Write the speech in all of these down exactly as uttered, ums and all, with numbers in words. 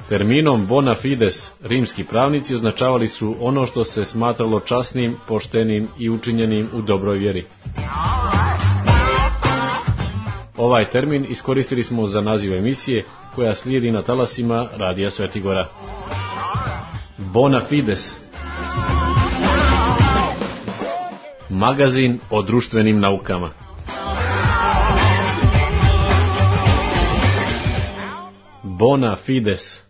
Terminom bona fides rimski pravnici označavali su ono što se smatralo časnim, poštenim i učinjenim u dobroj vjeri. Ovaj termin iskoristili smo za naziv emisije koja slijedi na talasima Radija Svetigora. Bona fides. Magazin o društvenim naukama. Bona fides.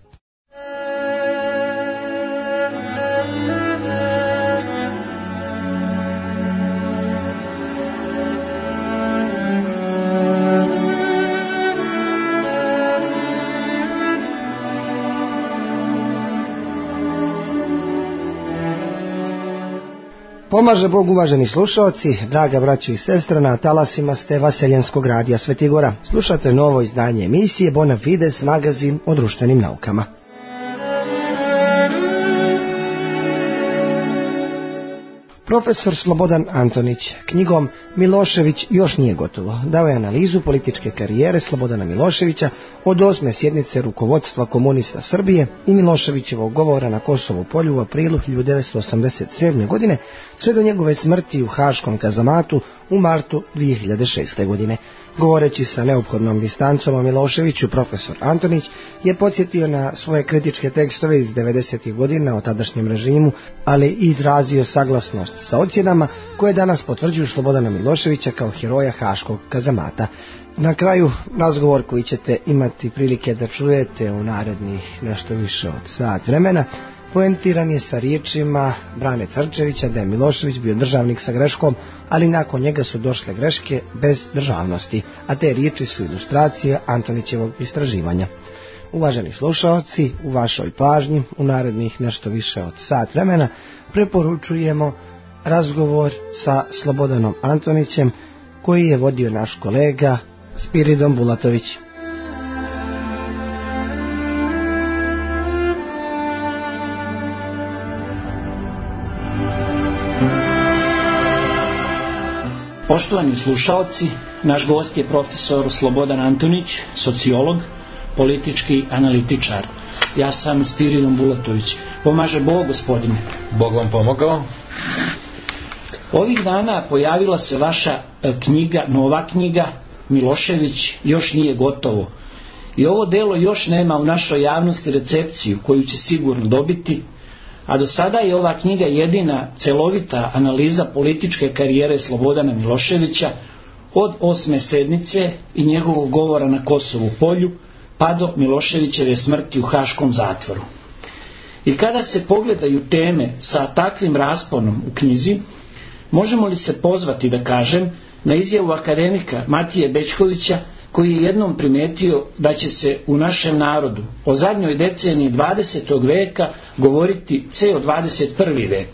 Pomaže Bog, uvaženi slušalci, draga braćo i sestra, na talasima ste Vaseljenskog radija Svetigora. Slušate novo izdanje emisije Bona fides, magazin o društvenim naukama. Profesor Slobodan Antonić knjigom Milošević još nije gotovo dao je analizu političke karijere Slobodana Miloševića od osme sjednice rukovodstva komunista Srbije i Miloševićevog govora na Kosovu polju u aprilu hiljadu devetsto osamdeset sedme. godine sve do njegove smrti u Haškom kazamatu u martu dvije hiljade šeste. godine. Govoreći sa neophodnom distancom o Miloševiću, profesor Antonić je podsjetio na svoje kritičke tekstove iz devedesetih godina o tadašnjem režimu, ali i izrazio saglasnost sa ocjenama koje danas potvrđuju Slobodana Miloševića kao heroja Haškog kazamata. Na kraju, razgovor koji ćete imati prilike da čujete u narednih nešto više od sat vremena, poentiran je sa riječima Brane Crčevića da je Milošević bio državnik sa greškom, ali nakon njega su došle greške bez državnosti, a te riječi su ilustracija Antonićevog istraživanja. Uvaženi slušaoci, u vašoj pažnji u narednih nešto više od sat vremena preporučujemo razgovor sa Slobodanom Antonićem koji je vodio naš kolega Spiridon Bulatović. Poštovani slušalci, naš gost je profesor Slobodan Antonić, sociolog, politički analitičar. Ja sam Spiridon Bulatović. Pomaže Bog, gospodine. Bog vam pomogao. Ovih dana pojavila se vaša knjiga, nova knjiga, Milošević još nije gotovo. I ovo delo još nema u našoj javnosti recepciju koju će sigurno dobiti, a do sada je ova knjiga jedina celovita analiza političke karijere Slobodana Miloševića od osme sednice i njegovog govora na Kosovu polju pa do Miloševićeve smrti u Haškom zatvoru. I kada se pogledaju teme sa takvim rasponom u knjizi, možemo li se pozvati, da kažem, na izjavu akademika Matije Bećkovića, koji je jednom primetio da će se u našem narodu o zadnjoj deceniji dvadesetog veka govoriti ceo dvadeset prvi vek.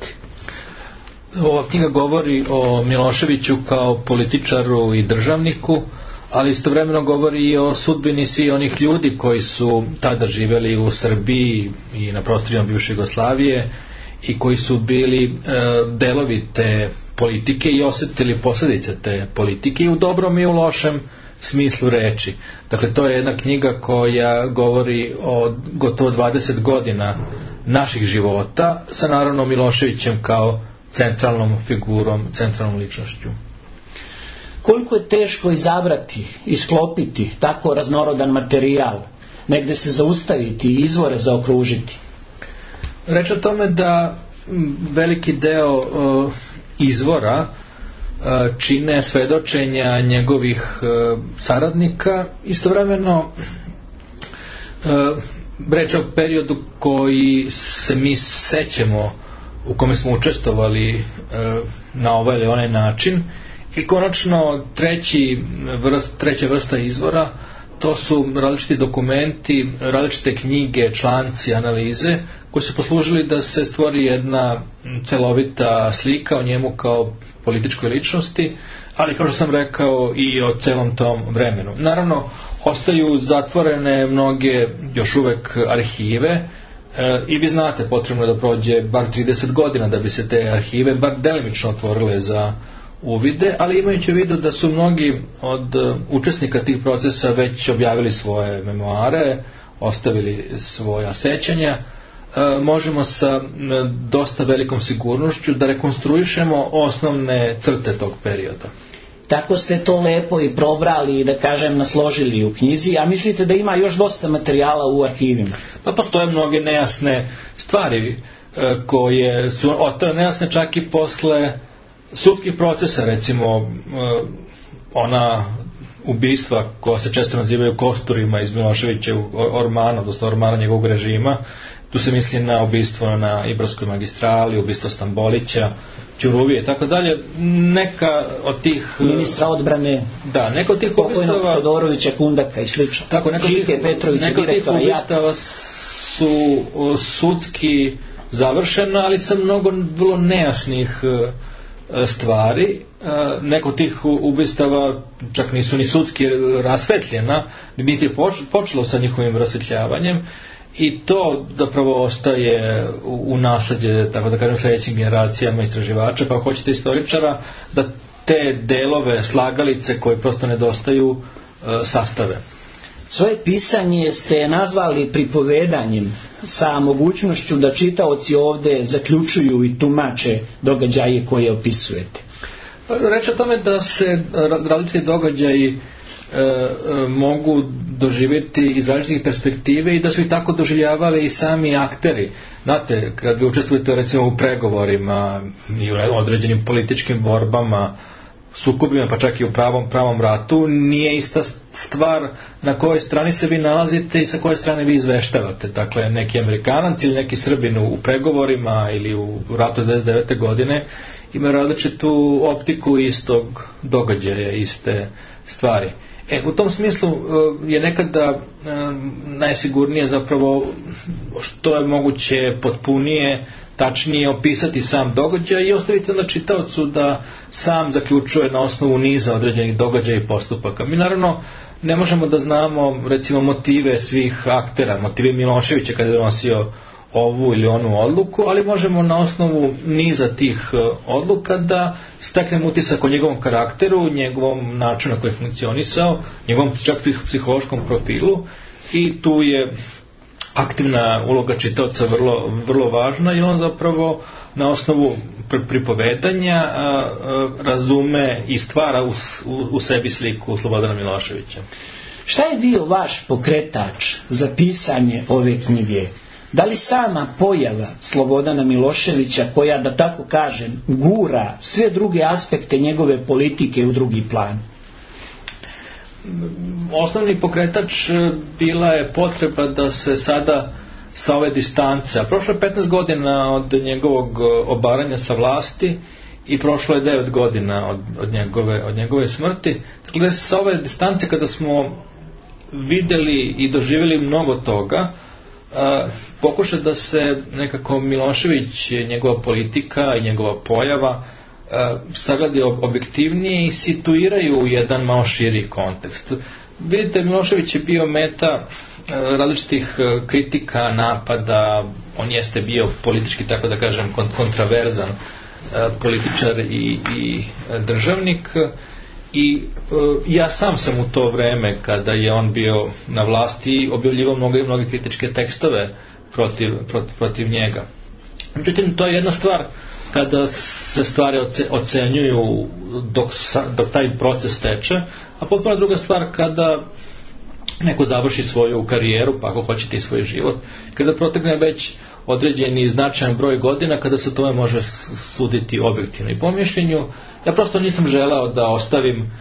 Ova knjiga govori o Miloševiću kao političaru i državniku, ali istovremeno govori i o sudbini svih onih ljudi koji su tada živjeli u Srbiji i na prostorima bivše Jugoslavije i koji su bili e, delovi te politike i osjetili posljedice te politike i u dobrom i u lošem smislu reči. Dakle, to je jedna knjiga koja govori o gotovo dvadeset godina naših života sa naravno Miloševićem kao centralnom figurom, centralnom ličnošću. Koliko je teško izabrati, isklopiti tako raznorodan materijal, negde se zaustaviti i izvore zaokružiti? Reč o tome da veliki deo uh, izvora uh, čine svedočenja njegovih uh, saradnika, istovremeno uh, reč o periodu koji se mi sećamo, u kome smo učestvovali uh, na ovaj ili onaj način. I konačno treći vrst, treća vrsta izvora, to su različiti dokumenti, različite knjige, članci, analize koji su poslužili da se stvori jedna celovita slika o njemu kao političkoj ličnosti, ali kao što sam rekao i o celom tom vremenu. Naravno, ostaju zatvorene mnoge još uvek arhive e, i vi znate, potrebno je da prođe bar trideset godina da bi se te arhive bar delimično otvorile za uvide, ali imajući u vidu da su mnogi od učesnika tih procesa već objavili svoje memoare, ostavili svoja sećanja, možemo sa dosta velikom sigurnošću da rekonstruišemo osnovne crte tog perioda. Tako ste to lepo i probrali i da kažem nasložili u knjizi, a mislite da ima još dosta materijala u arhivima? Pa postoje mnoge nejasne stvari koje su ostale nejasne čak i posle sudskih procesa, recimo ona ubistva koja se često nazivaju kosturima iz Miloševićevog ormana, odnosno ormana njegovog režima. Tu se misli na ubistvo na Ibarskoj magistrali, ubistvo Stambolića, Ćuruvije i tako dalje. Neka od tih ministra odbrane, da, neka od tih ubistava Todorovića, Kundaka i slično. Tako, neka Čike tih, Petrovića, neka direktora tih ubistava su sudski završena, ali sa mnogo vrlo nejasnih stvari. Neko tih ubistava čak nisu ni sudski rasvetljena, niti je počelo sa njihovim rasvetljavanjem, i to zapravo ostaje u nasleđe, tako da kažem, sljedećim generacijama istraživača, pa hoćete istoričara, da te delove, slagalice koje prosto nedostaju sastave. Svoje pisanje ste nazvali pripovedanjem sa mogućnošću da čitaoci ovde zaključuju i tumače događaje koje opisujete. Reč o tome da se različiti događaji e, e, mogu doživjeti iz različitih perspektive i da su i tako doživljavali i sami akteri. Znate, kad vi učestvujete recimo u pregovorima i u određenim političkim borbama, sukobima, pa čak i u pravom, pravom ratu, nije ista stvar na kojoj strani se vi nalazite i sa koje strane vi izveštavate. Dakle, neki Amerikanac ili neki Srbin u pregovorima ili u ratu devedeset devete godine ima različitu optiku istog događaja, iste stvari. E, u tom smislu je nekada najsigurnije zapravo što je moguće potpunije, tačnije opisati sam događaj i ostaviti onda čitaocu da sam zaključuje na osnovu niza određenih događaja i postupaka. Mi naravno ne možemo da znamo recimo motive svih aktera, motive Miloševića kada je donosio ovu ili onu odluku, ali možemo na osnovu niza tih odluka da steknemo utisak o njegovom karakteru, njegovom načinu na koji je funkcionisao, njegovom čak psihološkom profilu, i tu je aktivna uloga čitaoca vrlo, vrlo važna i on zapravo na osnovu pripovedanja a, a, razume i stvara u, u, u sebi sliku Slobodana Miloševića. Šta je bio vaš pokretač za pisanje ove knjige? Da li sama pojava Slobodana Miloševića, koja, da tako kažem, gura sve druge aspekte njegove politike u drugi plan? Osnovni pokretač bila je potreba da se sada sa ove distance, a prošlo je petnaest godina od njegovog obaranja sa vlasti i prošlo je devet godina od, od, njegove, od njegove smrti. Dakle, sa ove distance kada smo vidjeli i doživjeli mnogo toga, a, pokuša da se nekako Milošević, njegova politika i njegova pojava sagledi objektivnije i situiraju u jedan malo širi kontekst. Vidite, Milošević je bio meta različitih kritika, napada, on jeste bio politički, tako da kažem, kontraverzan političar i, i državnik, i ja sam sam u to vreme kada je on bio na vlasti objavljivao mnoge, mnoge kritičke tekstove protiv, protiv, protiv njega. Međutim, to je jedna stvar kada se stvari ocenjuju dok, dok taj proces teče, a potpuno druga stvar kada neko završi svoju karijeru, pa ako hoćete i svoj život, kada protegne već određeni značajan broj godina, kada se tome može suditi objektivno. I po mišljenju, ja prosto nisam želeo da ostavim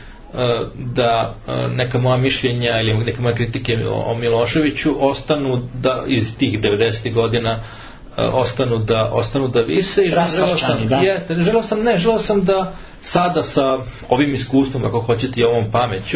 da neka moja mišljenja ili neke moje kritike o Miloševiću ostanu da iz tih devedesetih godina ostanu da ostanu da vise, i želeo sam, da. Jeste, želeo sam, ne, želeo sam da sada sa ovim iskustvom, ako hoćete, i ovom pameću,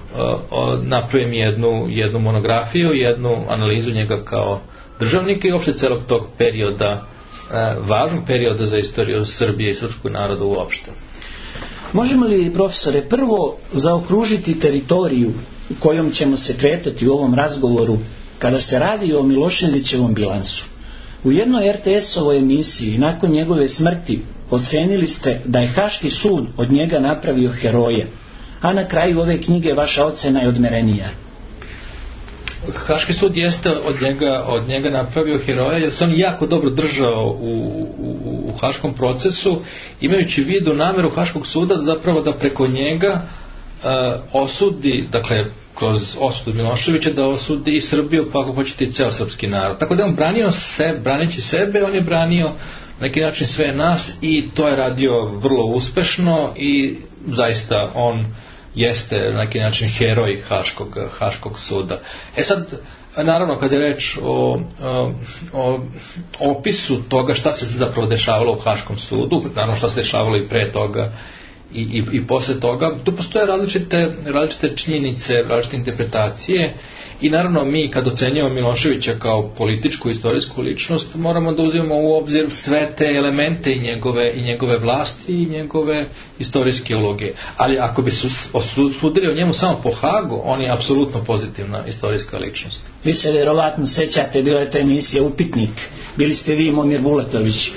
napravim jednu, jednu monografiju, jednu analizu njega kao državnika i uopšte celog tog perioda, važnog perioda za istoriju Srbije i srpskog naroda uopšte. Možemo li, profesore, prvo zaokružiti teritoriju kojom ćemo se kretati u ovom razgovoru kada se radi o Miloševićevom bilansu? U jednoj er te es-ovoj emisiji nakon njegove smrti ocenili ste da je Haški sud od njega napravio heroja, a na kraju ove knjige vaša ocena je odmerenija. Haški sud jeste od njega, od njega napravio heroja, jer se on jako dobro držao u, u, u haškom procesu, imajući vidu nameru Haškog suda zapravo da preko njega uh, osudi, dakle kroz osudu Miloševića, da osudi i Srbiju, pa ako hoćete i ceo srpski narod. Tako da on branio se, braneći sebe, on je branio na neki način sve nas i to je radio vrlo uspešno i zaista on jeste na neki način heroj Haškog, Haškog suda. E sad, naravno, kad je reč o, o, o opisu toga šta se zapravo dešavalo u Haškom sudu, naravno šta se dešavalo i pre toga i, i, i posle toga, tu postoje različite, različite činjenice, različite interpretacije i naravno mi kad ocenjujemo Miloševića kao političku istorijsku ličnost moramo da uzimamo u obzir sve te elemente i njegove, i njegove vlasti i njegove istorijske uloge. Ali ako bi se sudili o njemu samo po Hagu, on je apsolutno pozitivna istorijska ličnost. Vi se vjerovatno sećate, bila je to emisija Upitnik, bili ste vi i Momir Bulatović.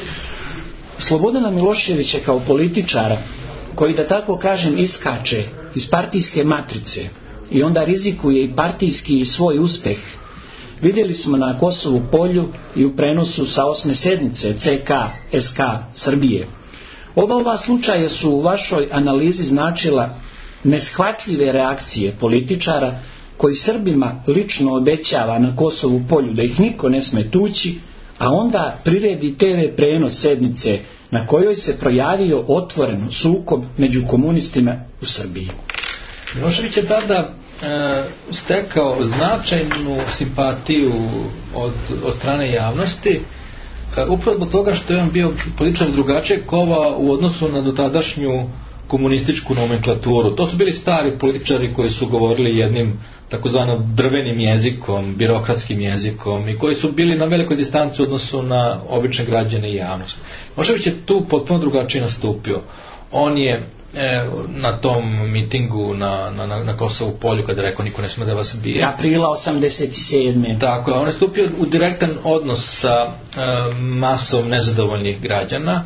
Slobodana Miloševića kao političara koji, da tako kažem, iskače iz partijske matrice i onda rizikuje i partijski i svoj uspeh, vidjeli smo na Kosovu polju i u prenosu sa osme sednice C K S K Srbije. Oba ova slučaja su u vašoj analizi značila neshvatljive reakcije političara koji Srbima lično obećava na Kosovu polju da ih niko ne sme tući, a onda priredi te ve prenos sednice na kojoj se projavio otvoreno sukob među komunistima u Srbiji. Milošević je tada e, stekao značajnu simpatiju od, od strane javnosti, e, upravo zbog toga što je on bio političar drugačijeg kova u odnosu na dotadašnju komunističku nomenklaturu. To su bili stari političari koji su govorili jednim takozvanom drvenim jezikom, birokratskim jezikom i koji su bili na velikoj distanci u odnosu na obične građane i javnost. Milošević je tu potpuno drugačije nastupio. On je e, na tom mitingu na, na, na Kosovu polju kada je rekao niko ne sme da vas bije. Aprila osamdeset sedme. Tako je, on je stupio u direktan odnos sa e, masom nezadovoljnih građana.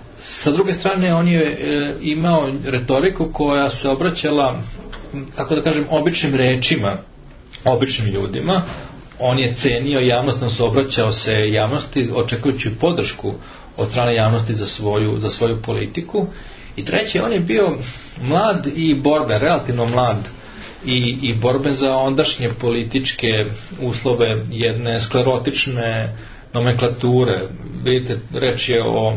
Sa druge strane, on je e, imao retoriku koja se obraćala, tako da kažem, običnim rečima, običnim ljudima. On je cenio javnost, on se obraćao se javnosti očekujući podršku od strane javnosti za svoju, za svoju politiku. I treće, on je bio mlad i borbe, relativno mlad i, i borbe za ondašnje političke uslove jedne sklerotične nomenklature. Vidite, reč je o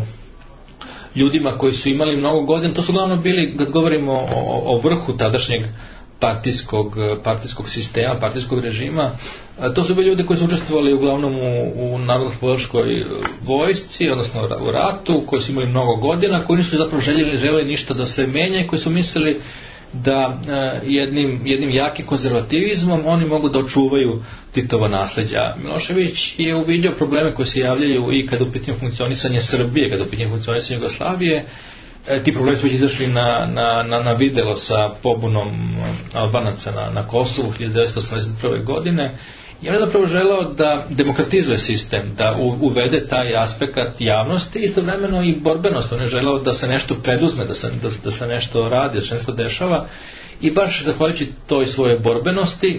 ljudima koji su imali mnogo godina, to su uglavnom bili, kad govorimo o, o vrhu tadašnjeg partijskog, partijskog sistema, partijskog režima, to su bili ljudi koji su učestvovali uglavnom u, u narodnooslobodilačkoj vojsci, odnosno u ratu, koji su imali mnogo godina, koji nisu zapravo željeli, željeli ništa da se menja i koji su mislili da jednim, jednim jakim konzervativizmom oni mogu da očuvaju Titova nasleđa. Milošević je uvidio probleme koje se javljaju i kada u pitanju funkcionisanje Srbije, kada u pitanju funkcionisanje Jugoslavije. E, ti problemi su izašli na, na, na, na videlo sa pobunom Albanaca na, na Kosovu hiljadu devetsto osamdeset prve. godine i on je zapravo želeo da demokratizuje sistem, da u, uvede taj aspekt javnosti, istovremeno i borbenost. On je želeo da se nešto preduzme, da se, da, da se nešto radi, da se nešto dešava i baš zahvaljujući toj svoje borbenosti,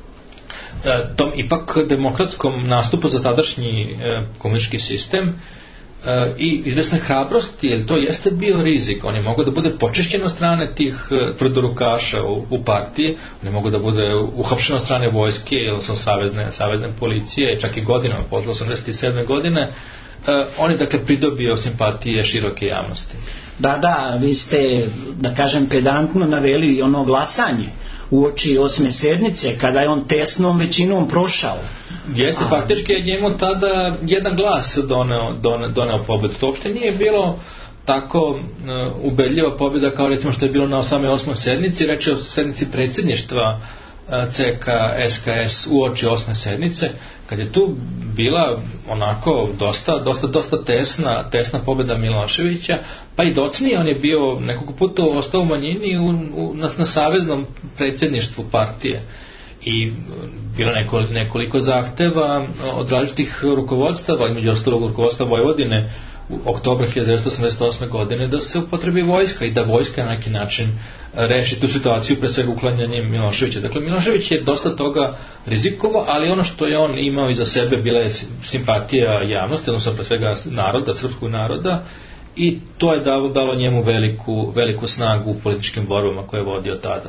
tom ipak demokratskom nastupu za tadašnji komunistički sistem i izvesne hrabrosti, jer to jeste bio rizik. On je mogao da bude počešćen od strane tih tvrdorukaša u, u partiji, on je mogao da bude uhapšen od strane vojske, odnosno savezne, savezne policije, čak i godinama, posle osamdeset sedme. godine, on je dakle pridobio simpatije široke javnosti. Da, da, vi ste, da kažem, pedantno naveli ono glasanje uoči osme sednice, kada je on tesnom većinom prošao. Jeste, A... faktički je njemu tada jedan glas doneo, doneo, doneo pobedu. To uopšte nije bilo tako uh, ubedljiva pobjeda kao recimo što je bilo na osame osmoj sednici, reč je o sednici predsjedništva uh, C K S K S uoči osme sednice, kad je tu bila onako dosta, dosta, dosta tesna, tesna pobjeda Miloševića, pa i docnije on je bio nekoliko puta ostao u manjini u, u, na, na saveznom predsjedništvu partije. I bilo nekoliko, nekoliko zahteva od različitih rukovodstava, između ostalog rukovodstva Vojvodine u oktobra hiljadu devetsto osamdeset osme. godine da se upotrebi vojska i da vojska na neki način reši tu situaciju, pre svega uklanjanjem Miloševića. Dakle, Milošević je dosta toga rizikovao, ali ono što je on imao iza sebe bila je simpatija javnosti, odnosno pre svega naroda, srpskog naroda, i to je dalo, dalo njemu veliku, veliku snagu u političkim borbama koje je vodio tada.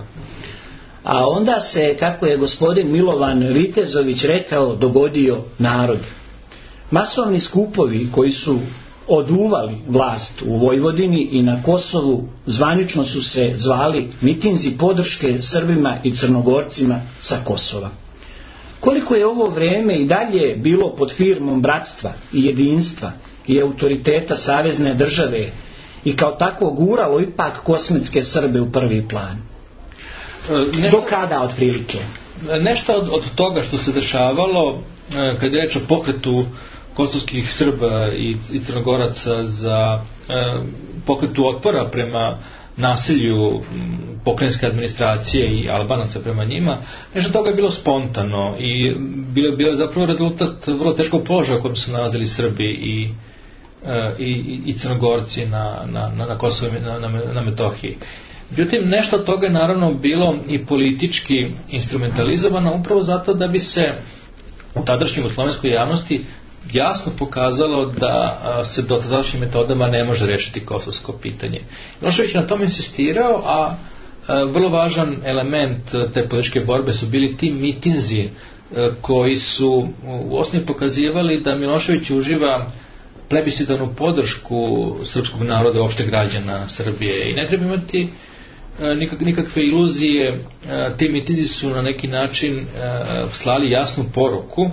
A onda se, kako je gospodin Milovan Vitezović rekao, dogodio narod. Masovni skupovi koji su oduvali vlast u Vojvodini i na Kosovu zvanično su se zvali mitinzi podrške Srbima i Crnogorcima sa Kosova. Koliko je ovo vrijeme i dalje bilo pod firmom bratstva i jedinstva i autoriteta savezne države i kao tako guralo ipak kosmetske Srbe u prvi plan? Nešto, do kada otprilike? Nešto od, od toga što se dešavalo kad je reč o pokretu kosovskih Srba i, i Crnogoraca za e, pokretu otpora prema nasilju pokrajinske administracije i Albanaca prema njima, nešto toga je bilo spontano i bilo, bilo je zapravo rezultat vrlo teškog položaja u kojem su nalazili Srbi i, e, i, i Crnogorci na, na, na, na Kosovu i na, na, na Metohiji. Međutim, nešto od toga je naravno bilo i politički instrumentalizovano upravo zato da bi se u tadašnjoj jugoslovenskoj javnosti jasno pokazalo da se do tadašnjim metodama ne može rešiti kosovsko pitanje. Milošević na tome insistirao, a vrlo važan element te političke borbe su bili ti mitinzi koji su u osnovi pokazivali da Milošević uživa plebiscitarnu podršku srpskog naroda, opšte građana Srbije, i ne treba imati Nikak, nikakve iluzije. Ti mitinzi su na neki način slali jasnu poruku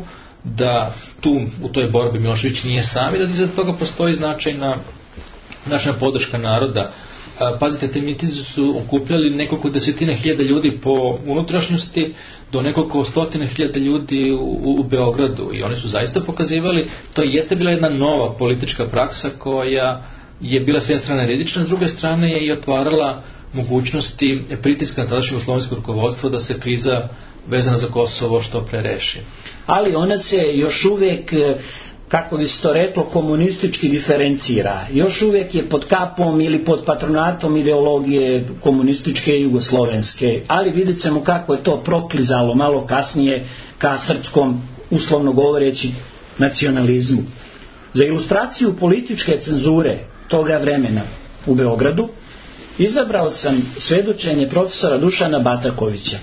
da tu u toj borbi Milošević nije sam i da iza toga postoji značajna značajna podrška naroda. Pazite, te mitinzi su okupljali nekoliko desetina hiljada ljudi po unutrašnjosti do nekoliko stotina hiljada ljudi u, u Beogradu, i oni su zaista pokazivali, to jeste bila jedna nova politička praksa koja je bila s jedne strane rizična, s druge strane je i otvarala mogućnosti pritiska na tadašnje jugoslovensko rukovodstvo da se kriza vezana za Kosovo što pre reši. Ali ona se još uvijek, kako bi se to reklo, komunistički diferencira. Još uvijek je pod kapom ili pod patronatom ideologije komunističke i jugoslovenske. Ali vidjet ćemo kako je to proklizalo malo kasnije ka srpskom, uslovno govoreći, nacionalizmu. Za ilustraciju političke cenzure toga vremena u Beogradu izabrao sam svedočenje profesora Dušana Batakovića,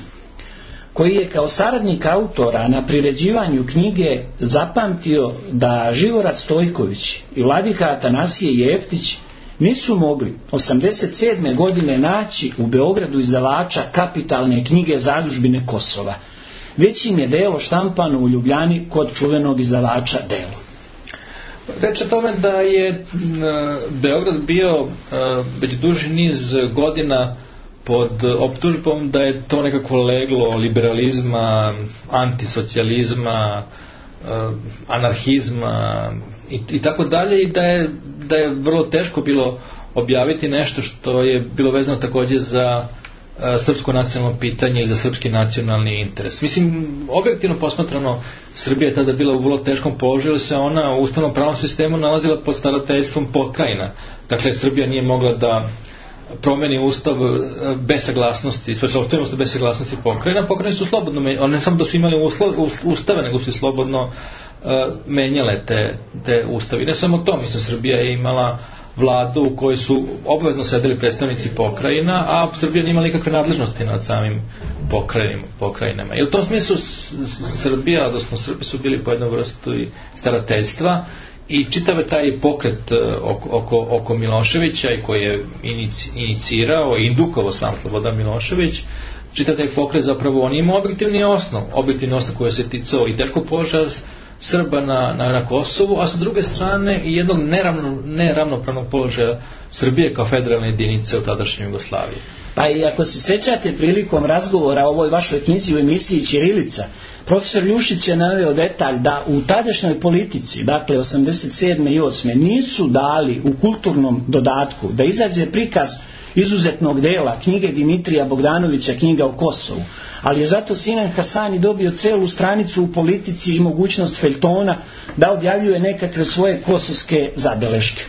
koji je kao saradnik autora na priređivanju knjige zapamtio da Živorad Stojković i vladika Atanasije Jeftić nisu mogli osamdeset sedme. godine naći u Beogradu izdavača kapitalne knjige Zadužbine Kosova, već im je delo štampano u Ljubljani kod čuvenog izdavača Delo. Reč o tome da je Beograd bio već duži niz godina pod optužbom da je to nekako leglo liberalizma, antisocijalizma, anarhizma i, i tako dalje, i da je, da je vrlo teško bilo objaviti nešto što je bilo vezano također za srpsko nacionalno pitanje ili za srpski nacionalni interes. Mislim, objektivno posmatrano, Srbija je tada bila u vrlo teškom položaju, se ona u ustavnom pravnom sistemu nalazila pod starateljstvom pokrajina. Dakle, Srbija nije mogla da promeni ustav bez saglasnosti, svetovnost bez saglasnosti pokrajina. Pokrajine su slobodno, one ne samo da su imali uslov, ustave, nego su slobodno uh, menjale te, te ustave. I ne samo to, mislim, Srbija je imala vladu u kojoj su obavezno sedeli predstavnici pokrajina, a Srbija nije imala nikakve nadležnosti nad samim pokrajinama. I u tom smislu Srbija, odnosno Srbi su bili po jednom vrstu starateljstva, i čitave taj pokret oko, oko, oko Miloševića, i koji je inicirao i indukovao sam Slobodan Milošević, čitav taj pokret zapravo on ima objektivni osnov, objektivni osnov koji se ticao i teškog položaja Srba na, na, na Kosovu, a sa druge strane i jednog neravno, neravnopravnog položaja Srbije kao federalne jedinice u tadašnjoj Jugoslaviji. Pa i ako se sjećate prilikom razgovora o ovoj vašoj knjizi u emisiji Ćirilica, profesor Ljušić je naveo detalj da u tadašnjoj politici, dakle osamdeset sedme i osme nisu dali u kulturnom dodatku da izađe prikaz izuzetnog dela, knjige Dimitrija Bogdanovića, knjiga o Kosovu. Ali je zato Sinan Hasani dobio celu stranicu u Politici i mogućnost feljtona da objavljuje nekakve svoje kosovske zabeleške.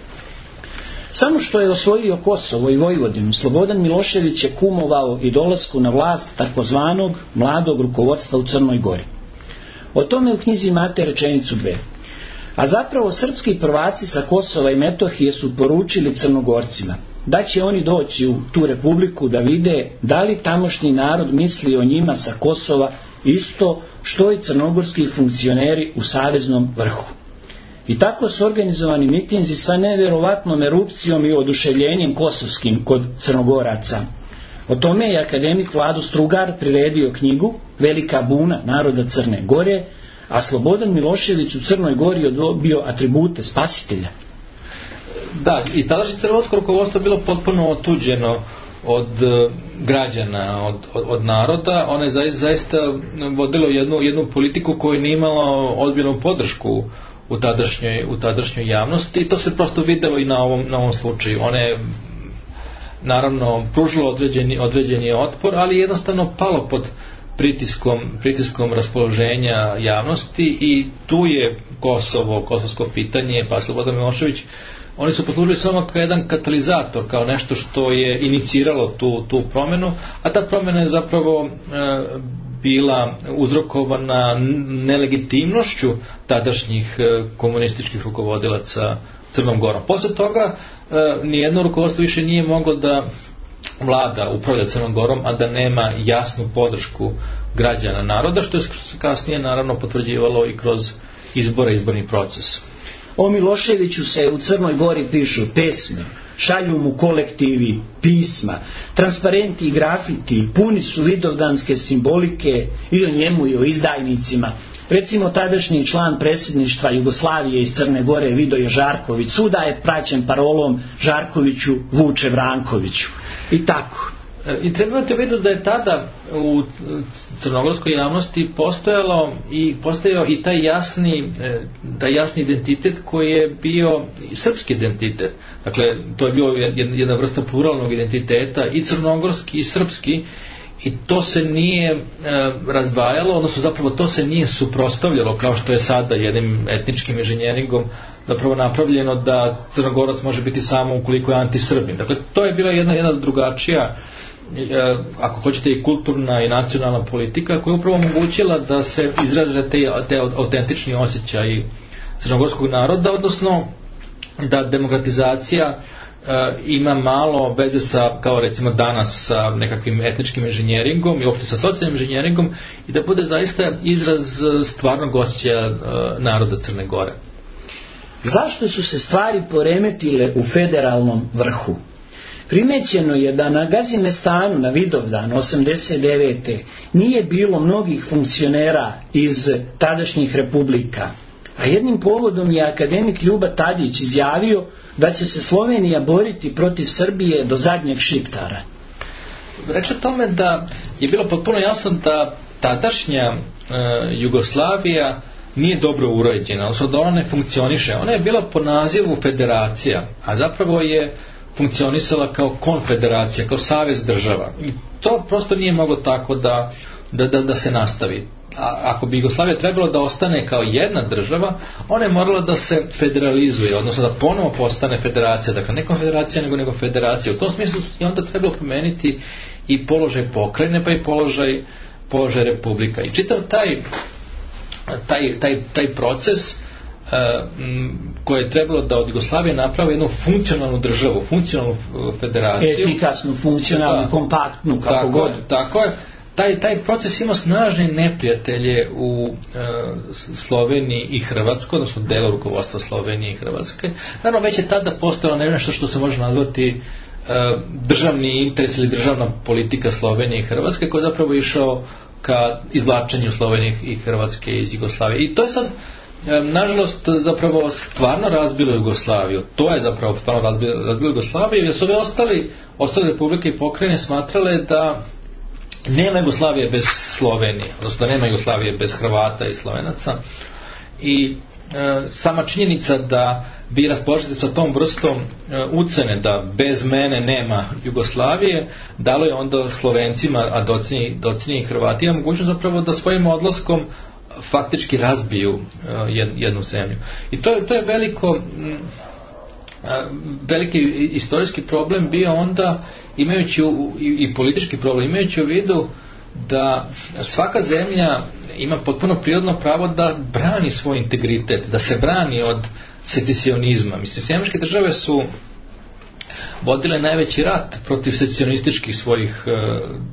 Samo što je osvojio Kosovo i Vojvodinu, Slobodan Milošević je kumovao i dolasku na vlast takozvanog mladog rukovodstva u Crnoj Gori. O tome u knjizi imate rečenicu dve. A zapravo srpski prvaci sa Kosova i Metohije su poručili Crnogorcima da će oni doći u tu republiku da vide da li tamošnji narod misli o njima sa Kosova isto što i crnogorski funkcioneri u saveznom vrhu. I tako su organizovani mitinzi sa nevjerovatnom erupcijom i oduševljenjem kosovskim kod Crnogoraca. O tome je akademik Vlado Strugar priredio knjigu Velika buna naroda Crne Gore, a Slobodan Milošević u Crnoj Gori je dobio atribute spasitelja. Da, i tadašnje crnogorsko rukovodstvo bilo potpuno otuđeno od građana, od, od, od naroda. Ono je zaista, zaista vodilo jednu, jednu politiku koja nije imala ozbiljnu podršku u tadašnjoj, u tadašnjoj javnosti, i to se prosto videlo i na ovom, na ovom slučaju. One je naravno pružilo određeni, određeni otpor, ali jednostavno palo pod pritiskom, pritiskom raspoloženja javnosti, i tu je Kosovo, kosovsko pitanje, pa Slobodan Milošević, oni su poslužili samo kao jedan katalizator, kao nešto što je iniciralo tu, tu promjenu, a ta promjena je zapravo e, bila uzrokovana nelegitimnošću tadašnjih e, komunističkih rukovodilaca Crnom Gorom. Posle toga e, nijedno rukovodstvo više nije moglo da vlada, upravlja Crnom Gorom, a da nema jasnu podršku građana naroda, što je kasnije naravno potvrđivalo i kroz izbore, izborni proces. O Miloševiću se u Crnoj Gori pišu pesme, šalju mu kolektivi pisma, transparenti i grafiti, puni su vidovdanske simbolike i o njemu i o izdajnicima. Recimo tadašnji član predsjedništva Jugoslavije iz Crne Gore Vidoje Žarković svuda je praćen parolom Žarkoviću Vuče Vrankoviću i tako. I treba imati u vidu da je tada u crnogorskoj javnosti postojalo i postojao i taj jasni, taj jasni identitet koji je bio srpski identitet. Dakle, to je bio jedna vrsta pluralnog identiteta, i crnogorski i srpski, i to se nije e, razdvajalo, odnosno zapravo to se nije suprotstavljalo kao što je sada jednim etničkim inženjeringom zapravo napravljeno da Crnogorac može biti samo ukoliko je antisrbin. Dakle, to je bila jedna, jedna drugačija, e, ako hoćete, i kulturna i nacionalna politika koja je upravo omogućila da se izraže te, te autentični osjećaji crnogorskog naroda, odnosno da demokratizacija Uh, ima malo veze sa, kao recimo danas, sa nekakvim etničkim inženjeringom i uopšte sa socijalnim inženjeringom, i da bude zaista izraz stvarnog osjećaja uh, naroda Crne Gore. Zašto su se stvari poremetile u federalnom vrhu? Primećeno je da na Gazimestanu na Vidovdan osamdeset devete nije bilo mnogih funkcionera iz tadašnjih republika, a jednim povodom je akademik Ljuba Tadić izjavio da će se Slovenija boriti protiv Srbije do zadnjeg šiptara. Reč o tome da je bilo potpuno jasno da tadašnja e, Jugoslavija nije dobro uređena, odnosno da ona ne funkcioniše. Ona je bila po nazivu federacija, a zapravo je funkcionisala kao konfederacija, kao savez država. I to prosto nije moglo tako da, da, da, da se nastavi. A ako bi Jugoslavija trebalo da ostane kao jedna država, ona je morala da se federalizuje, odnosno da ponovo postane federacija, dakle ne konfederacija nego nego federacija. U tom smislu je onda trebalo promeniti i položaj pokrajine, pa i položaj, položaj republika. I čitav taj, taj, taj, taj proces uh, koji je trebalo da od Jugoslavije napravi jednu funkcionalnu državu, funkcionalnu federaciju. Efikasnu, funkcionalnu, da, kompaktnu, kako tako god. Je, tako je. Taj, taj proces ima snažne neprijatelje u e, Sloveniji i Hrvatskoj, odnosno delu rukovodstva Slovenije i Hrvatske. Naravno, već je tada postojalo nešto što se može nazvati e, državni interes ili državna politika Slovenije i Hrvatske, koji je zapravo išao ka izvlačenju Slovenije i Hrvatske iz Jugoslavije. I to je sad, e, nažalost, zapravo stvarno razbilo Jugoslaviju. To je zapravo stvarno razbilo, razbilo Jugoslaviju, jer su ove ostali, ostale republike i pokrajine smatrale da nema Jugoslavije bez Slovenije, odnosno nema Jugoslavije bez Hrvata i Slovenaca, i sama činjenica da vi raspolažete sa tom vrstom ucene da bez mene nema Jugoslavije, dalo je onda Slovencima, a docenjeni Hrvatima mogućnost zapravo da svojim odlaskom faktički razbiju jednu zemlju. I to je, to je veliko veliki istorijski problem bio onda, imajući u, i, i politički problem, imajući u vidu da svaka zemlja ima potpuno prirodno pravo da brani svoj integritet, da se brani od secesionizma. Mislim, Sjedinjene Američke Države su vodile najveći rat protiv secesionističkih svojih e,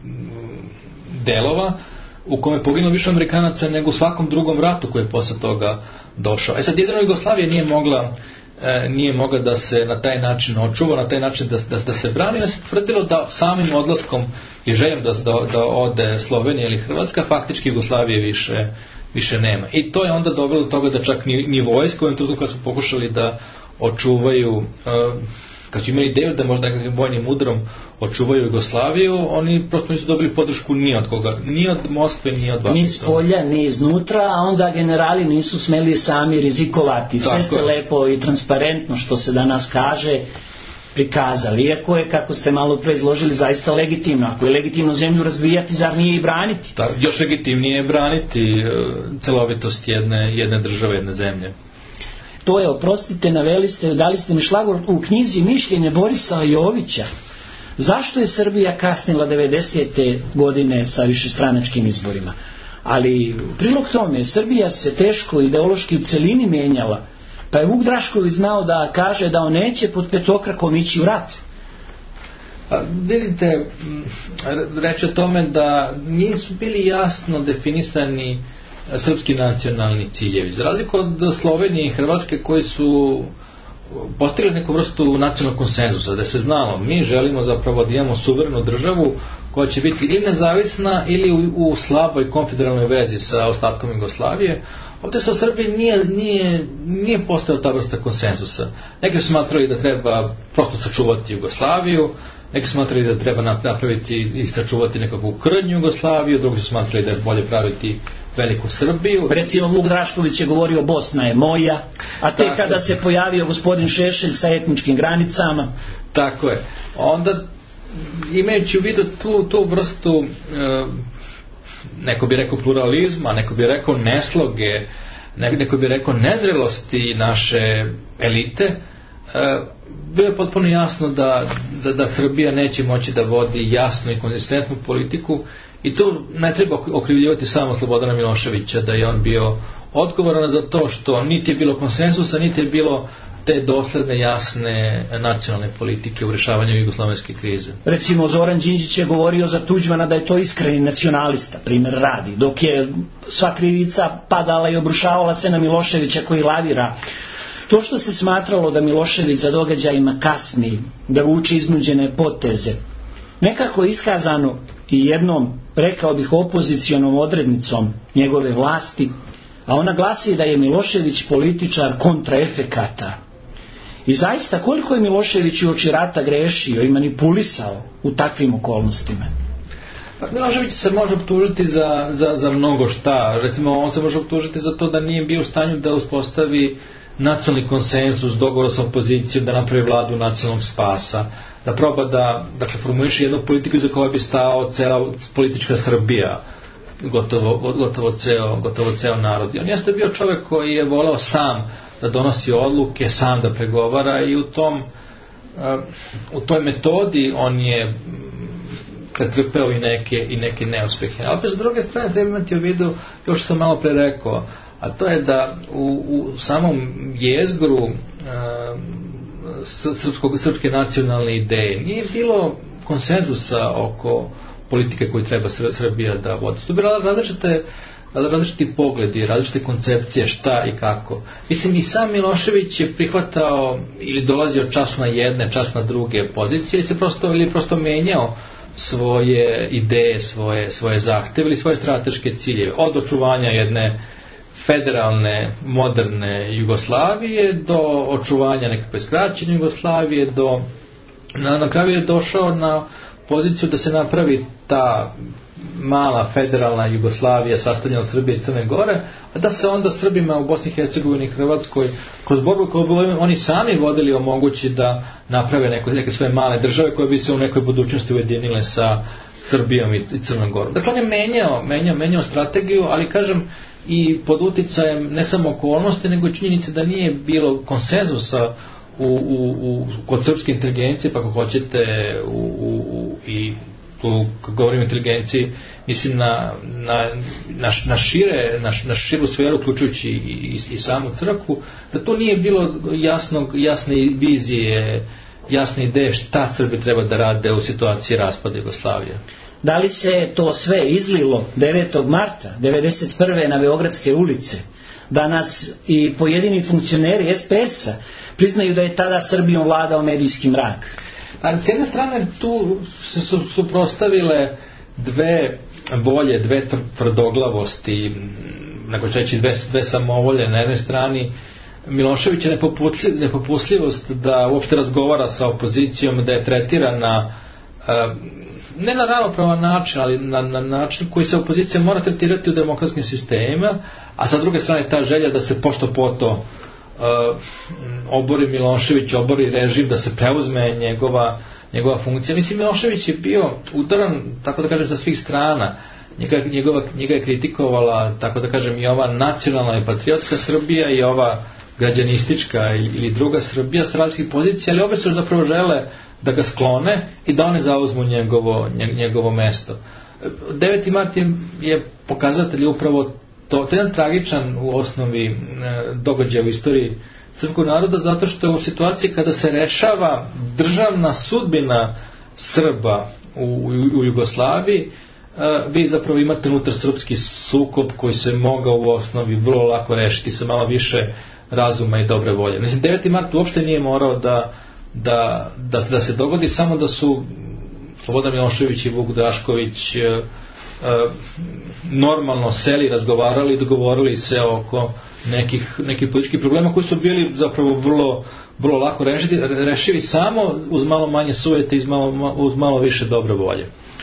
delova, u kome je poginulo više Amerikanaca nego u svakom drugom ratu koji je posle toga došao. E sad, jedino Jugoslavija nije mogla E, nije mogla da se na taj način očuva, na taj način da, da, da se brani, da se tvrdilo da samim odlaskom i željem da, da, da ode Slovenija ili Hrvatska, faktički Jugoslavije više, više nema. I to je onda dovelo do toga da čak ni, ni vojska u trenutku kad su pokušali da očuvaju, e, kad su imali ideju da možda nekakvim vojnim udrom očuvaju Jugoslaviju, oni prosto nisu dobili podršku ni od koga, ni od Moskve, ni od Vašingtona. Ni iz polja, ni iznutra, a onda generali nisu smeli sami rizikovati. Sve ste lepo i transparentno, što se danas kaže, prikazali. Iako je, kako ste malo pre izložili, zaista legitimno. Ako je legitimno zemlju razbijati, zar nije i braniti? Da, još legitimnije je braniti celovitost jedne, jedne države, jedne zemlje. To je, oprostite, naveli ste, dali ste mi šlagvort u knjizi Mišljenje Borisa Jovića. Zašto je Srbija kasnila devedesete godine sa višestranačkim izborima? Ali prilog tome, Srbija se teško ideološki u celini menjala, pa je Vuk Drašković znao da kaže da on neće pod petokrakom ići u rat. A, vidite, reći o tome da nisu bili jasno definisani srpski nacionalni ciljevi. Za razliku od Slovenije i Hrvatske koji su postigli neku vrstu nacionalnog konsenzusa, da se znalo, mi želimo zapravo da imamo suverenu državu koja će biti ili nezavisna ili u, u slaboj konfederalnoj vezi sa ostatkom Jugoslavije. Ovdje se u Srbiji nije, nije, nije postojao ta vrsta konsenzusa. Neki su smatrali da treba prosto sačuvati Jugoslaviju, neki su smatrali da treba napraviti i sačuvati nekakvu krnju Jugoslaviju, drugi su smatrali da je bolje praviti veliku Srbiju. Recimo Vuk Drašković je govorio Bosna je moja, a tek tako, kada se pojavio gospodin Šešelj sa etničkim granicama. Tako je. Onda, imajući u vidu tu, tu vrstu e, neko bi rekao pluralizma, neko bi rekao nesloge, neko bi rekao nezrelosti naše elite, e, bilo je potpuno jasno da, da, da Srbija neće moći da vodi jasnu i konzistentnu politiku. I tu ne treba okrivljivati samo Slobodana Miloševića da je on bio odgovoran za to što niti je bilo konsensusa, niti je bilo te dosledne, jasne nacionalne politike u rješavanju jugoslovenske krize. Recimo Zoran Đinđić je govorio za Tuđmana da je to iskreni nacionalista, primjer radi, dok je sva krivica padala i obrušavala se na Miloševića koji lavira. To što se smatralo da Milošević za događajima kasni, da vuče iznuđene poteze, nekako je iskazano i jednom, rekao bih, opozicionom odrednicom njegove vlasti, a ona glasi da je Milošević političar kontraefekata. I zaista, koliko je Milošević uoči rata grešio i manipulisao u takvim okolnostima? Pa Milošević se može optužiti za, za, za mnogo šta. Recimo, on se može optužiti za to da nije bio u stanju da uspostavi nacionalni konsenzus, dogovor sa opozicijom, da napravi vladu nacionalnog spasa, da proba da, dakle, formuliše jednu politiku za koju bi stao cela politička Srbija, gotovo, gotovo, ceo, gotovo ceo narod. I on jeste bio čovjek koji je volao sam da donosi odluke, sam da pregovara i u tom u toj metodi on je pretrpeo i neke, i neke neuspehe. Ali opet s druge strane treba imati u vidu, još sam malo pre rekao, a to je da u, u samom jezgru e, srpskog, srpske nacionalne ideje nije bilo konsenzusa oko politike koju treba Srbija da vodi. To bi različite, različiti pogledi, različite koncepcije šta i kako. Mislim, i sam Milošević je prihvatao ili dolazio čas na jedne, čas na druge pozicije ili se prosto, ili prosto menjao svoje ideje, svoje, svoje zahteve ili svoje strateške ciljeve. Od očuvanja jedne federalne, moderne Jugoslavije do očuvanja nekakve skraćene Jugoslavije, do na, na kraju je došao na poziciju da se napravi ta mala federalna Jugoslavija sastavljena od Srbije i Crne Gore, a da se onda Srbima u Bosni i Hercegovini i Hrvatskoj kroz borbu koju oni sami vodili omogući da naprave neke, neke svoje male države koje bi se u nekoj budućnosti ujedinile sa Srbijom i Crnom Gorom. Dakle, on je menjao, menjao, menjao strategiju, ali kažem i pod uticajem ne samo okolnosti, nego i činjenice da nije bilo konsenzusa u, u, u, kod srpske inteligencije, pa ako hoćete u, u, u, i tu kad govorim o inteligenciji mislim na, na, na, na, šire, na, na širu sferu uključujući i, i, i samu crkvu, da to nije bilo jasnog, jasne vizije, jasne ideje šta Srbi treba da rade u situaciji raspada Jugoslavije. Da li se to sve izlilo devetog marta devedeset prve na Beogradske ulice? Danas i pojedini funkcioneri es pe es-a priznaju da je tada Srbijom vladao medijski mrak. A s jedne strane tu se su suprotstavile dve volje, dve tvrdoglavosti, nego će reći dve, dve samovolje. Na jednoj strani Miloševića nepopustljivost da uopšte razgovara sa opozicijom, da je tretira na ne na ravnopravan način, ali na, na način koji se opozicija mora tretirati u demokratskim sistemima, a sa druge strane ta želja da se pošto poto Uh, obori Milošević, obori režim, da se preuzme njegova, njegova funkcija. Mislim, Milošević je bio udaran, tako da kažem, sa svih strana. Njega, njegova, njega je kritikovala, tako da kažem, i ova nacionalna i patriotska Srbija i ova građanistička ili druga Srbija s različitih pozicija, ali obe su zapravo žele da ga sklone i da one zauzmu njegovo, njegovo mesto. deveti mart je pokazatelj upravo To, to je jedan tragičan u osnovi e, događaj u istoriji srpskog naroda, zato što je u situaciji kada se rešava državna sudbina Srba u, u, u Jugoslaviji, e, vi zapravo imate unutar srpski sukob koji se mogao u osnovi vrlo lako rešiti sa malo više razuma i dobre volje. Mislim, deveti mart uopšte nije morao da, da, da, da se dogodi, samo da su Slobodan Milošević i Vuk Drašković e, Uh, normalno seli, razgovarali i dogovorili se oko nekih, nekih političkih problema koji su bili zapravo vrlo, vrlo lako rešiti, rešivi samo uz malo manje sujete i uz malo, uz malo više dobre volje.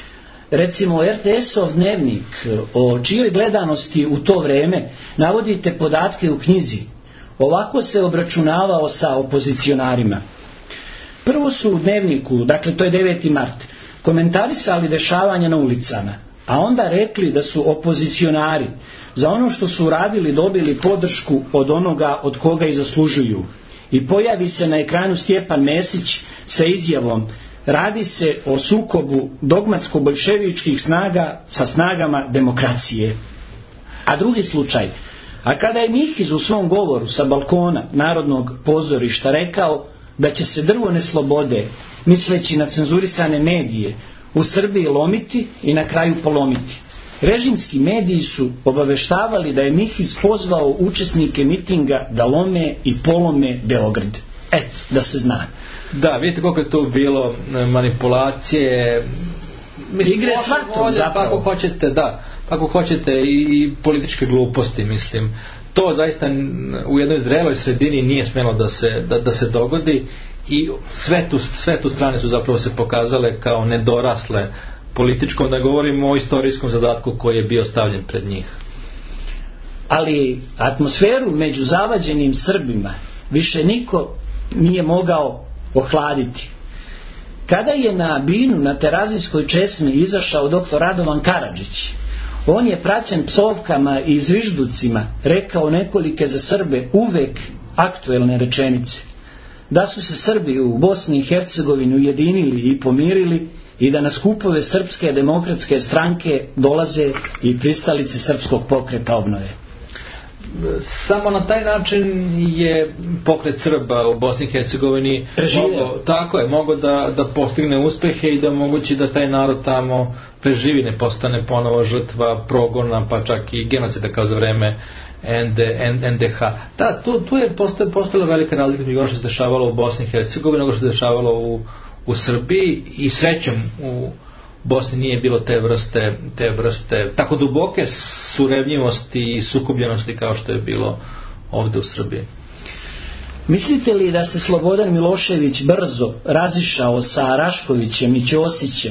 Recimo er te es-ov dnevnik, o čijoj gledanosti u to vreme navodite podatke u knjizi, ovako se obračunavao sa opozicionarima. Prvo su u dnevniku, dakle to je deveti mart, komentarisali dešavanja na ulicama, a onda rekli da su opozicionari za ono što su uradili dobili podršku od onoga od koga i zaslužuju. I pojavi se na ekranu Stjepan Mesić sa izjavom: radi se o sukobu dogmatsko-boljševičkih snaga sa snagama demokracije. A drugi slučaj, a kada je Mihiz u svom govoru sa balkona Narodnog pozorišta rekao da će se drvo neslobode, misleći na cenzurisane medije, u Srbiji lomiti i na kraju polomiti. Režimski mediji su obaveštavali da je Mihiz pozvao učesnike mitinga da lome i polome Beograd. Eto, da se zna. Da, vidite koliko je to bilo manipulacije, mislim, igre s vatrom zapravo. Kako hoćete, da, kako hoćete i političke gluposti, mislim. To zaista u jednoj zreloj sredini nije smjelo da se, da, da se dogodi. I sve tu, sve tu strane su zapravo se pokazale kao nedorasle političkom, da govorimo o istorijskom zadatku koji je bio stavljen pred njih. Ali atmosferu među zavađenim Srbima više niko nije mogao ohladiti. Kada je na binu na Terazijskoj česmi izašao doktor Radovan Karadžić, on je praćen psovkama i zvižducima rekao nekolike za Srbe uvek aktuelne rečenice: da su se Srbi u Bosni i Hercegovini ujedinili i pomirili i da na skupove Srpske demokratske stranke dolaze i pristalice Srpskog pokreta obnove. Samo na taj način je pokret Srba u Bosni i Hercegovini mogo, tako je, mogo da, da postigne uspehe i da mogući da taj narod tamo preživi, ne postane ponovo žrtva progona, pa čak i genocida kao za vreme en de ha. Da, tu, tu je postala velika razlika među ono što se dešavalo u Bosni i Hercegovini, ono što se dešavalo u, u Srbiji, i srećom u Bosni nije bilo te vrste, te vrste tako duboke surevnjivosti i sukobljenosti kao što je bilo ovdje u Srbiji. Mislite li da se Slobodan Milošević brzo razišao sa Raškovićem i Ćosićem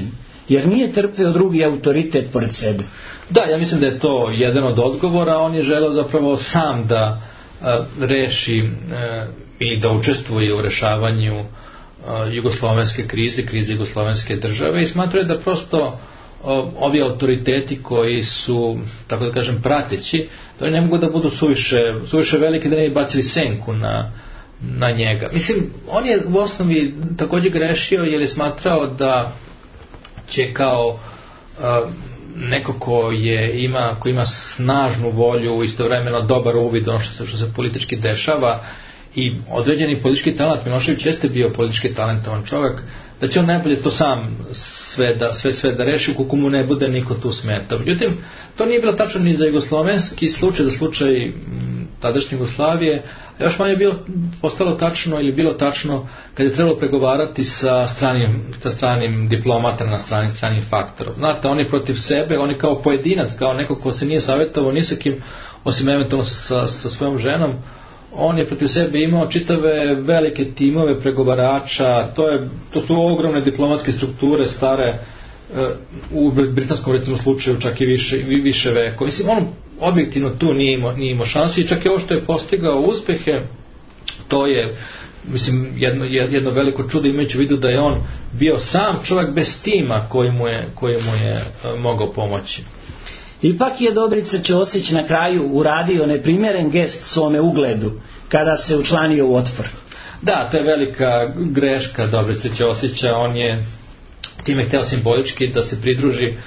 jer nije trpeo drugi autoritet pored sebe. Da, ja mislim da je to jedan od odgovora. On je želeo zapravo sam da a, reši a, i da učestvuje u rešavanju a, jugoslovenske krize, krize jugoslovenske države i smatruje da prosto a, ovi autoriteti koji su, tako da kažem, prateći, da ne mogu da budu suviše, suviše veliki, da ne bi bacili senku na, na njega. Mislim, on je u osnovi također grešio jer je smatrao da će kao a, neko ko je ima ko ima snažnu volju, istovremeno dobar uvid ono što se, što se politički dešava i određeni politički talent, Milošević jeste bio politički talentovan čovjek, da će on najbolje to sam sve da, sve, sve da reši ukoliko mu ne bude niko tu smetao. Međutim, to nije bilo tačno ni za jugoslovenski slučaj, za slučaj tadašnje Jugoslavije, a još manje bilo postalo tačno ili bilo tačno kad je trebalo pregovarati sa stranim, sa stranim diplomatama, na strani stranim faktorom. Znate, oni protiv sebe, oni kao pojedinac, kao neko ko se nije savjetovao ni sa kim, osim eventualno sa, sa svojom ženom, on je protiv sebe imao čitave velike timove pregovarača, to, je, to su ogromne diplomatske strukture stare, u britanskom recimo slučaju čak i više, više veko. Mislim, on objektivno tu nije imao, nije imao šansu i čak i ovo što je postigao uspehe, to je, mislim, jedno, jedno veliko čudo, imajući u vidu da je on bio sam čovjek bez tima koji mu je, koji mu je uh, mogao pomoći. Ipak je Dobrica Ćosić na kraju uradio neprimjeren gest svome ugledu kada se učlanio u Otpor. Da, to je velika greška Dobrice Ćosića. On je time hteo simbolički da se pridruži e,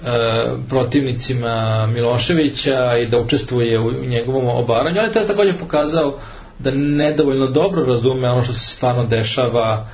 protivnicima Miloševića i da učestvuje u njegovom obaranju, ali to je također pokazao da nedovoljno dobro razume ono što se stvarno dešava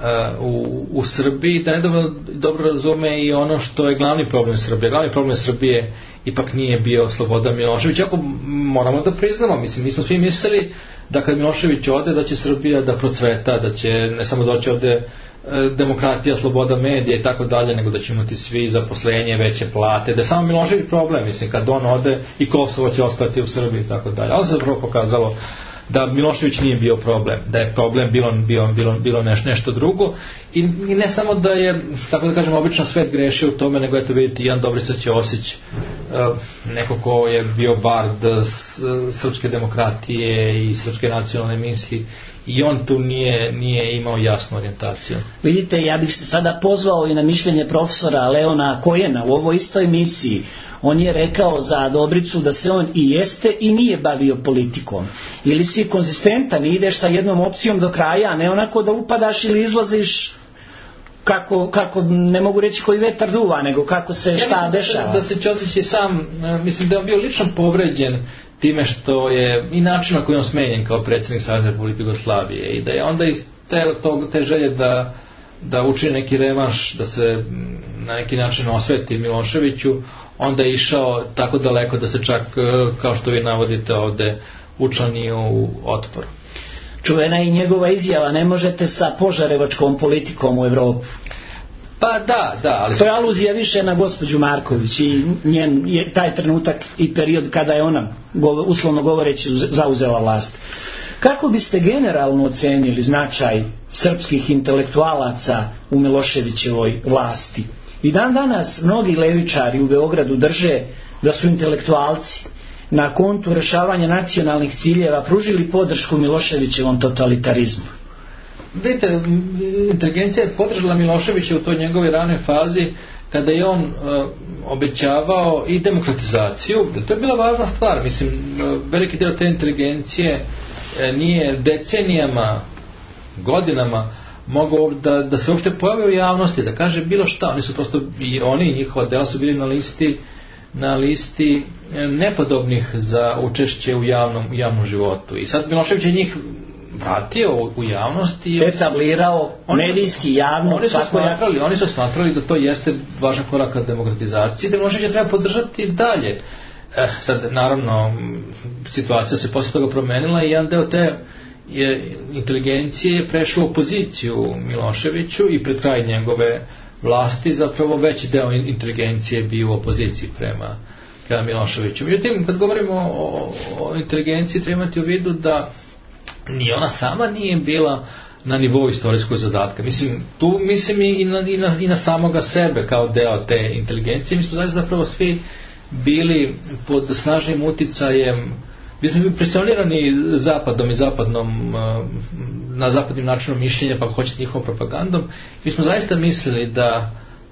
U, u Srbiji, da nedovoljno dobro razume i ono što je glavni problem Srbije. Glavni problem Srbije ipak nije bio Slobodan Milošević, ako moramo da priznamo, mislim, mi smo svi mislili da kad Milošević ode da će Srbija da procveta, da će ne samo doći ovde demokratija, sloboda medija i tako dalje, nego da će imati svi zaposlenje, veće plate, da je samo Milošević problem, mislim, kad on ode i Kosovo će ostati u Srbiji i tako dalje. Ali se zapravo pokazalo da Milošević nije bio problem, da je problem bilo, bilo, bilo, bilo neš, nešto drugo i, i ne samo da je, tako da kažem, obično svet grešio u tome, nego eto vidite Ivan Dobrica Ćosić, uh, neko ko je bio bard uh, srpske demokratije i srpske nacionalne misli, i on tu nije, nije imao jasnu orijentaciju. Vidite, ja bih se sada pozvao i na mišljenje profesora Leona Kojena u ovoj istoj misiji. On je rekao za Dobricu da se on i jeste i nije bavio politikom. Ili si konzistentan i ideš sa jednom opcijom do kraja, a ne onako da upadaš ili izlaziš kako, kako ne mogu reći koji vetar duva, nego kako se šta ja dešava. Da se Ćosić je sam, mislim da je bio lično povređen time što je i način na koji on smenjen kao predsjednik Savezne Republike Jugoslavije i da je onda iz te, to, te želje da da učini neki revanš, da se na neki način osveti Miloševiću, onda je išao tako daleko da se čak, kao što vi navodite ovde, učlanio u Otpor. Čuvena je i njegova izjava, ne možete sa požarevačkom politikom u Evropu. Pa da, da. Ali to je aluzija više na gospođu Marković i njen, je taj trenutak i period kada je ona, uslovno govoreći, zauzela vlast. Kako biste generalno ocenili značaj srpskih intelektualaca u Miloševićevoj vlasti? I dan danas mnogi levičari u Beogradu drže da su intelektualci na kontu rešavanja nacionalnih ciljeva pružili podršku Miloševićevom totalitarizmu. Vidite, inteligencija je podržala Miloševića u toj njegovoj ranoj fazi kada je on uh, obećavao i demokratizaciju. To je bila važna stvar. Mislim, veliki dio te inteligencije uh, nije decenijama, godinama mogao da, da se uopšte pojave u javnosti, da kaže bilo šta. Oni su prosto, i oni i njihova dela su bili na listi na listi nepodobnih za učešće u javnom, u javnom životu. I sad Milošević je njih vratio u, u javnost i etablirao medijski, javno. Oni su, smatrali, oni su smatrali da to jeste važan korak ka demokratizaciji, da Miloševića treba podržati dalje. Eh, sad, naravno, situacija se posle toga promenila i jedan deo te je inteligencije je prešao u opoziciju Miloševiću i pred kraj njegove vlasti zapravo veći deo inteligencije bio u opoziciji prema, prema Miloševiću. Međutim, kad govorimo o, o inteligenciji, treba imati u vidu da ni ona sama nije bila na nivou istorijskog zadatka. Mislim, tu mislim i na, i, na, i na samoga sebe kao deo te inteligencije. Mi smo zaista zapravo svi bili pod snažnim uticajem, mi smo bili presionirani zapadom i zapadnom, na zapadnim načinom mišljenja, pa ako hoćete njihovom propagandom. Mi smo zaista mislili da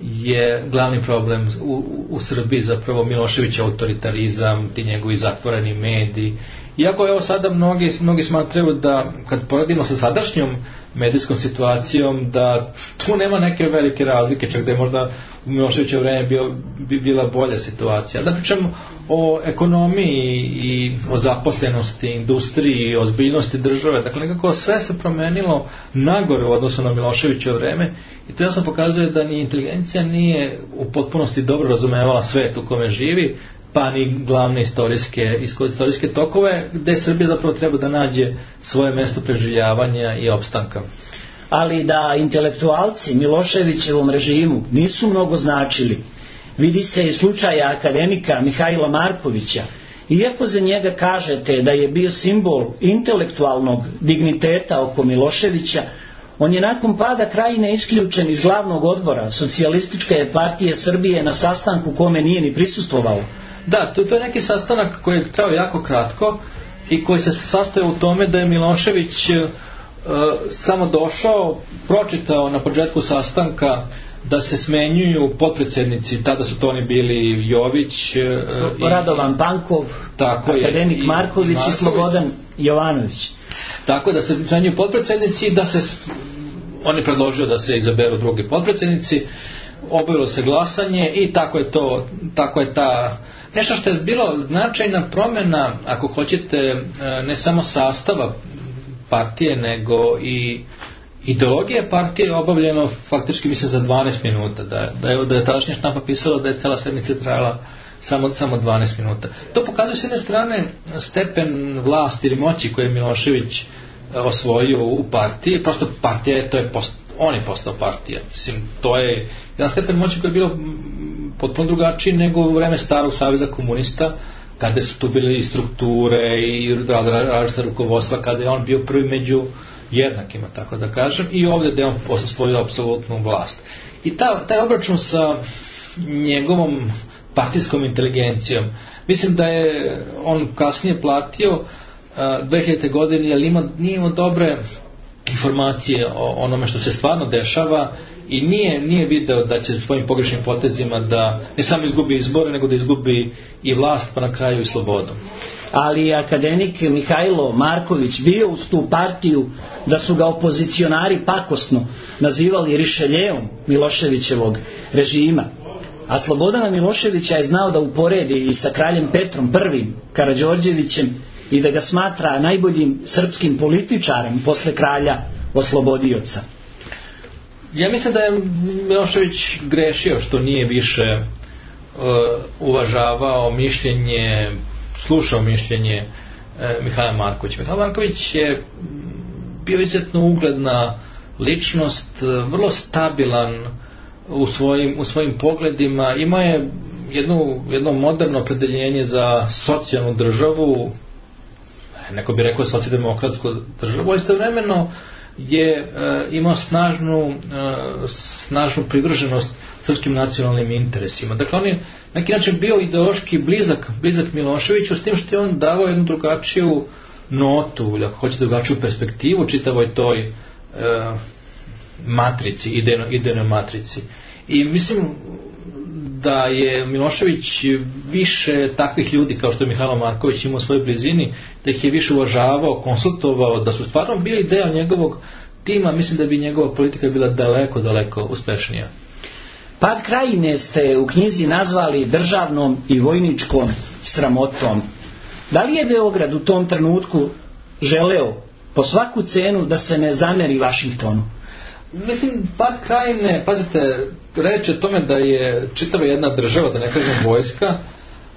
je glavni problem u, u Srbiji zapravo Milošević autoritarizam, ti njegovi zatvoreni mediji. Iako evo sada mnogi, mnogi smatraju da kad poredimo sa sadašnjom medijskom situacijom da tu nema neke velike razlike, čak da je možda u Miloševićevo vreme bio, bi bila bolja situacija. Da pričamo o ekonomiji i o zaposlenosti, industriji, o ozbiljnosti države, dakle nekako sve se promenilo nagore u odnosu na Miloševićevo vreme i to jasno pokazuje da ni inteligencija nije u potpunosti dobro razumevala svet u kome živi, pa ni glavne istorijske, istorijske tokove gde Srbija zapravo treba da nađe svoje mesto preživljavanja i opstanka. Ali da intelektualci Miloševićevom režimu nisu mnogo značili, vidi se i slučaja akademika Mihajla Markovića. Iako za njega kažete da je bio simbol intelektualnog digniteta oko Miloševića, on je nakon pada Krajine isključen iz glavnog odbora Socijalističke partije Srbije na sastanku kome nije ni prisustvovao. Da, to, to je neki sastanak koji je trajao jako kratko i koji se sastoje u tome da je Milošević uh, samo došao, pročitao na početku sastanka da se smenjuju potpredsjednici, tada su to oni bili Jović, uh, Radovan Pankov, tako akademik je, i, Marković i, i Slobodan Jovanović. Tako da se smenjuju potpredsjednici i da se, on je predložio da se izaberu drugi potpredsjednici, obavilo se glasanje i tako je to, tako je ta nešto što je bilo značajna promjena, ako hoćete, ne samo sastava partije, nego i ideologija partije je obavljeno faktički mislim za dvanaest minuta, da je, da je, da je tadašnja štampa pisala da je cela sedmica trajala samo, samo dvanaest minuta. To pokazuje s jedne strane stepen vlasti ili moći koje je Milošević osvojio u partiji, prosto partija je, to je post, on je postao partija. Mislim, to je jedan stepen moći koji je bilo potpuno drugačiji nego u vreme starog saveza komunista, kada su tu bile i strukture i različita rukovodstva, kada je on bio prvi među jednakima, tako da kažem, i ovdje da je on osvojio apsolutnu vlast. I ta, taj obračun sa njegovom partijskom inteligencijom, mislim da je on kasnije platio uh, dve hiljadite godine, jer ima, nije imao dobre informacije o onome što se stvarno dešava i nije, nije video da će svojim pogrešnim potezima da ne samo izgubi izbore, nego da izgubi i vlast, pa na kraju i slobodu. Ali akademik Mihajlo Marković bio uz tu partiju da su ga opozicionari pakosno nazivali Rišeljeom Miloševićevog režima. A Slobodana Miloševića je znao da uporedi i sa kraljem Petrom prvim Karađorđevićem i da ga smatra najboljim srpskim političarem posle kralja oslobodioca. Ja mislim da je Milošević grešio što nije više uh, uvažavao mišljenje, slušao mišljenje uh, Mihajla Markovića. Mihajlo Marković je bio izuzetno ugledna ličnost, uh, vrlo stabilan u svojim, u svojim pogledima, imao je jednu, jedno moderno opredeljenje za socijalnu državu, neko bi rekao socijaldemokratsku državu, a istovremeno je e, imao snažnu, e, snažnu privrženost srpskim nacionalnim interesima. Dakle, on je na neki način bio ideološki blizak, blizak Miloševiću, s tim što je on davao jednu drugačiju notu, ili ako hoćete drugačiju perspektivu čitavoj toj e, matrici, idejno, idejnoj matrici. I mislim da je Milošević više takvih ljudi kao što je Mihajlo Marković imao u svojoj blizini, da ih je više uvažavao, konsultovao, da su stvarno bili deo njegovog tima, mislim da bi njegova politika bila daleko, daleko uspešnija. Pad Krajine ste u knjizi nazvali državnom i vojničkom sramotom. Da li je Beograd u tom trenutku želeo po svaku cenu da se ne zameri Vašingtonu? Mislim, pad Krajine, pazite, reč o tome da je čitava jedna država, da ne kažem vojska,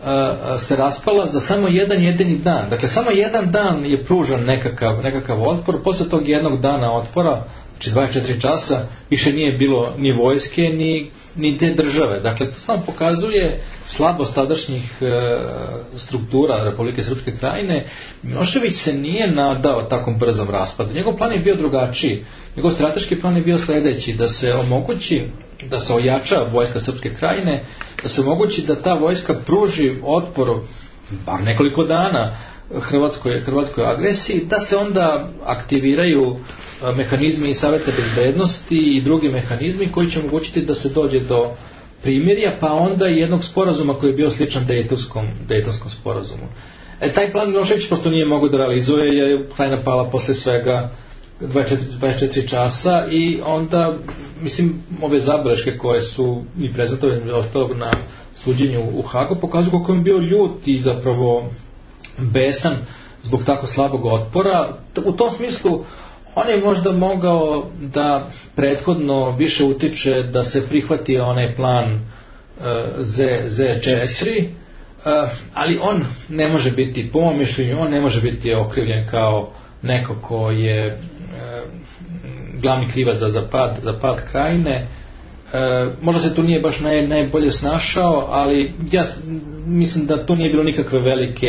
se raspala za samo jedan jedini dan. Dakle, samo jedan dan je pružan nekakav, nekakav otpor, posle tog jednog dana otpora, znači dvadeset četiri časa, više nije bilo ni vojske, ni, ni te države. Dakle, to samo pokazuje slabost tadašnjih e, struktura Republike Srpske Krajine. Milošević se nije nadao takvom brzom raspadu. Njegov plan je bio drugačiji. Njegov strateški plan je bio sledeći, da se omogući, da se ojača vojska Srpske Krajine, da se omogući da ta vojska pruži otpor bar nekoliko dana Hrvatskoj, Hrvatskoj agresiji, da se onda aktiviraju mehanizmi i savjeta bezbednosti i drugi mehanizmi koji će omogućiti da se dođe do primirja, pa onda i jednog sporazuma koji je bio sličan Dejtonskom, Dejtonskom sporazumu. E, taj plan Milošević prosto nije mogao da realizuje, jer je Krajina pala posle svega dvadeset četiri časa i onda, mislim, ove zabeleške koje su i prezentovane ostalog na suđenju u Hagu pokazuju kako je bio ljut i zapravo besan zbog tako slabog otpora. U tom smislu on je možda mogao da prethodno više utiče da se prihvati onaj plan uh, Z četiri, uh, ali on ne može biti, po mom mišljenju, on ne može biti okrivljen kao neko ko je uh, glavni krivac za, za, pad, za pad Krajine. Uh, možda se tu nije baš naj, najbolje snašao, ali ja mislim da tu nije bilo nikakve velike,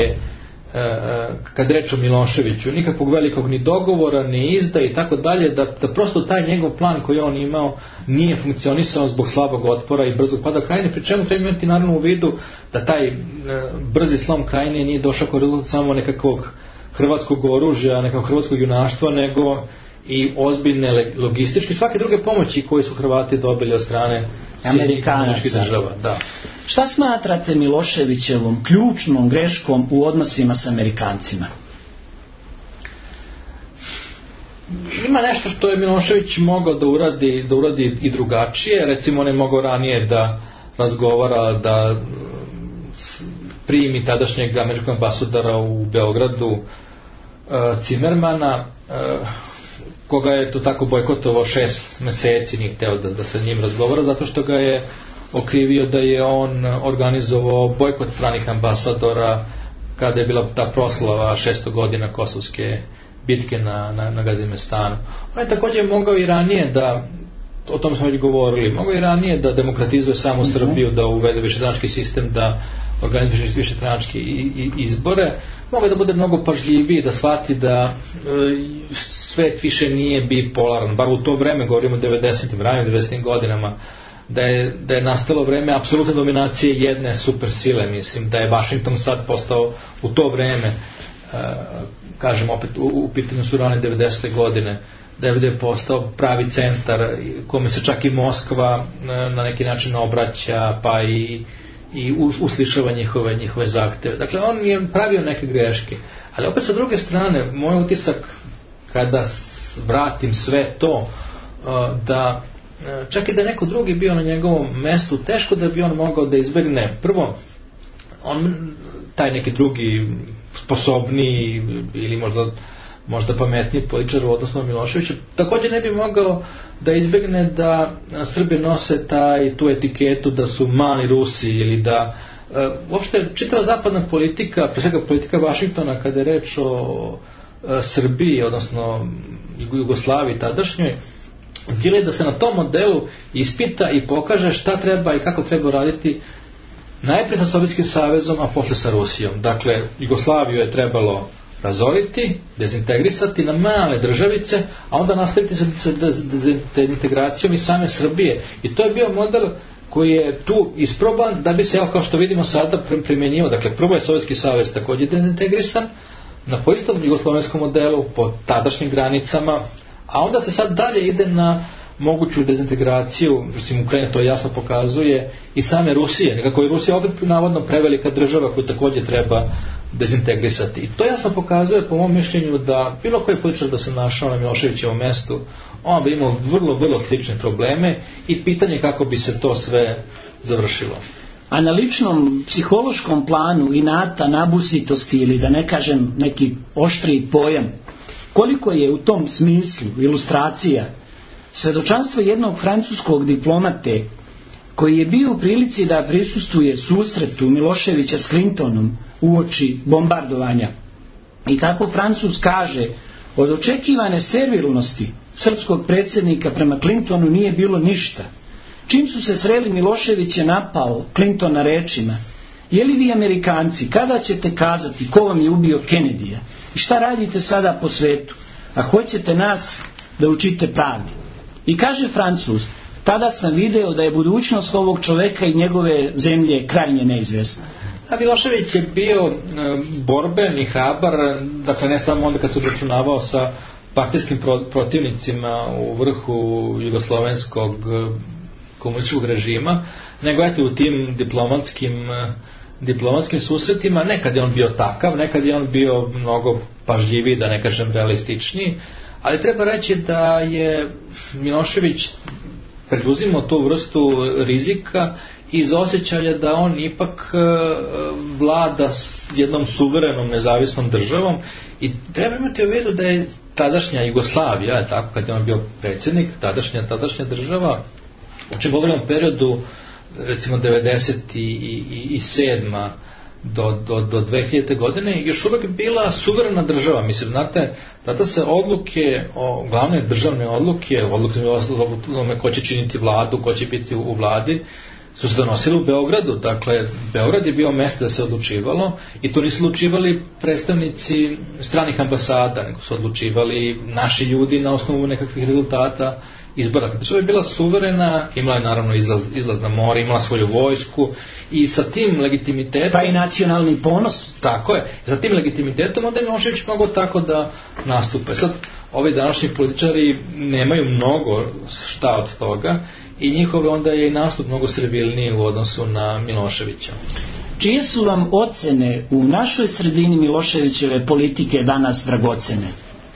kad reč o Miloševiću, nikakvog velikog ni dogovora, ni izda i tako dalje, da, da prosto taj njegov plan koji on imao nije funkcionisao zbog slabog otpora i brzog pada Krajine, pri čemu treba imati naravno u vidu da taj e, brzi slom Krajine nije došao kao rezultat samo nekakvog hrvatskog oružja, nekakvog hrvatskog junaštva, nego i ozbiljne logističke, svake druge pomoći koje su Hrvati dobili od strane Amerikanačkih država. Da. Šta smatrate Miloševićevom ključnom greškom u odnosima s Amerikancima? Ima nešto što je Milošević mogao da uradi, da uradi i drugačije. Recimo, on je mogao ranije da razgovara, da primi tadašnjeg američkog ambasadora u Beogradu, Cimermana, koga je to tako bojkotovao šest meseci, nije hteo da, da se njim razgovara, zato što ga je okrivio da je on organizovao bojkot stranih ambasadora kada je bila ta proslava šesto godina kosovske bitke na, na, na Gazimestanu. On je također mogao i ranije da, o tom smo već govorili, mogao i ranije da demokratizuje samu uh-huh. Srbiju, da uvede višestranački sistem, da organizuje višestranačke izbore, mogao da bude mnogo pažljiviji, da shvati da e, svet više nije bipolaran, bar u to vreme, govorimo o devedesetim, ranim devedesetim godinama, da je, da je nastalo vreme apsolutne dominacije jedne supersile, mislim, da je Vašington sad postao u to vreme, e, kažem opet, u, u pitanju su rane devedesete godine, da je postao pravi centar kome se čak i Moskva na neki način obraća, pa i i uslišava njihove, njihove zahteve. Dakle, on je pravio neke greške. Ali opet sa druge strane, moj utisak kada vratim sve to, da čak i da je neko drugi bio na njegovom mestu, teško da bi on mogao da izbegne. Prvo, on, taj neki drugi sposobniji ili možda možda pametniji političar u odnosu na Miloševića, također ne bi mogao da izbegne da Srbi nose taj, tu etiketu da su mali Rusi ili da e, uopšte čitava zapadna politika, pre svega politika Vašingtona kada je reč o e, Srbiji, odnosno Jugoslaviji tadašnjoj, bilo je da se na tom modelu ispita i pokaže šta treba i kako treba raditi najprije sa Sovjetskim savezom, a posle sa Rusijom. Dakle, Jugoslaviju je trebalo razoriti, dezintegrisati na male državice, a onda nastaviti sa dezintegracijom i same Srbije. I to je bio model koji je tu isproban da bi se, evo kao što vidimo sada, primjenjivo. Dakle, prvo je Sovjetski savez također dezintegrisan na po istom jugoslovenskom modelu, po tadašnjim granicama, a onda se sad dalje ide na moguću dezintegraciju, mislim, Ukrajina to jasno pokazuje, i same Rusije. Nekako je Rusija opet navodno prevelika država koju također treba dezintegrisati. I to jasno pokazuje, po mom mišljenju, da bilo koji političar da se našao na Miloševićevom mestu, on bi imao vrlo, vrlo slične probleme i pitanje kako bi se to sve završilo. A na ličnom psihološkom planu inata, nabusitosti ili da ne kažem neki oštriji pojam, koliko je u tom smislu ilustracija svedočanstvo jednog francuskog diplomate koji je bio u prilici da prisustvuje susretu Miloševića s Clintonom uoči bombardovanja. I kako Francuz kaže, od očekivane servilnosti srpskog predsjednika prema Clintonu nije bilo ništa. Čim su se sreli, Milošević je napao Clintona rečima: je li vi Amerikanci, kada ćete kazati ko vam je ubio Kennedyja i šta radite sada po svetu, a hoćete nas da učite pravdi? I kaže Francuz: tada sam video da je budućnost ovog čoveka i njegove zemlje krajnje neizvesna. A Milošević je bio e, borben i hrabar, dakle ne samo onda kad se obračunavao sa partijskim pro, protivnicima u vrhu jugoslovenskog komunističkog režima, nego eto u tim diplomatskim diplomatskim susretima. Nekad je on bio takav, nekad je on bio mnogo pažljiviji, da ne kažem realističniji, ali treba reći da je Milošević preduzimao tu vrstu rizika iz osjećaja da on ipak vlada s jednom suverenom nezavisnom državom, i treba imati u vidu da je tadašnja Jugoslavija, tako kad je on bio predsjednik, tadašnja, tadašnja država, u čem govorimo o periodu recimo devedeset sedma do, do, do dve hiljadite godine, još uvijek bila suverena država. Mislim, znate, tada se odluke, o, glavne državne odluke, odluke o tome ko će činiti vladu, ko će biti u, u vladi, su se donosili u Beogradu. Dakle, Beograd je bio mjesto da se odlučivalo, i to nisu odlučivali predstavnici stranih ambasada, nego su odlučivali naši ljudi na osnovu nekakvih rezultata izbora. Država je bila suverena, imala je naravno izlaz, izlaz na more, imala svoju vojsku, i sa tim legitimitetom... Pa i nacionalni ponos. Tako je. Sa tim legitimitetom onda je Milošević mogao tako da nastupe. Sad, ovi današnji političari nemaju mnogo šta od toga, i njihove onda je i nastup mnogo servilniji u odnosu na Miloševića. Čije su vam ocene u našoj sredini Miloševićeve politike danas dragocene?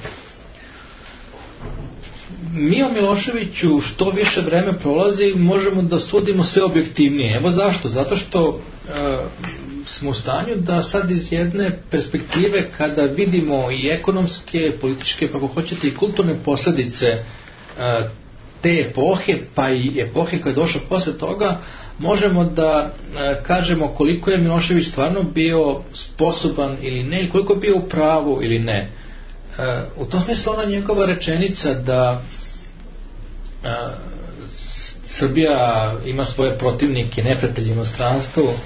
Mi o Miloševiću što više vreme prolazi možemo da sudimo sve objektivnije. Evo zašto? Zato što e, smo u stanju da sad iz jedne perspektive, kada vidimo i ekonomske, političke, pa ako hoćete i kulturne posljedice e, te epohe, pa i epohe koja je došla posle toga, možemo da e, kažemo koliko je Milošević stvarno bio sposoban ili ne, ili koliko je bio u pravu ili ne. E, u tom smislu ona njegova rečenica da e, Srbija ima svoje protivnike, neprijatelje u inostranstvu, e,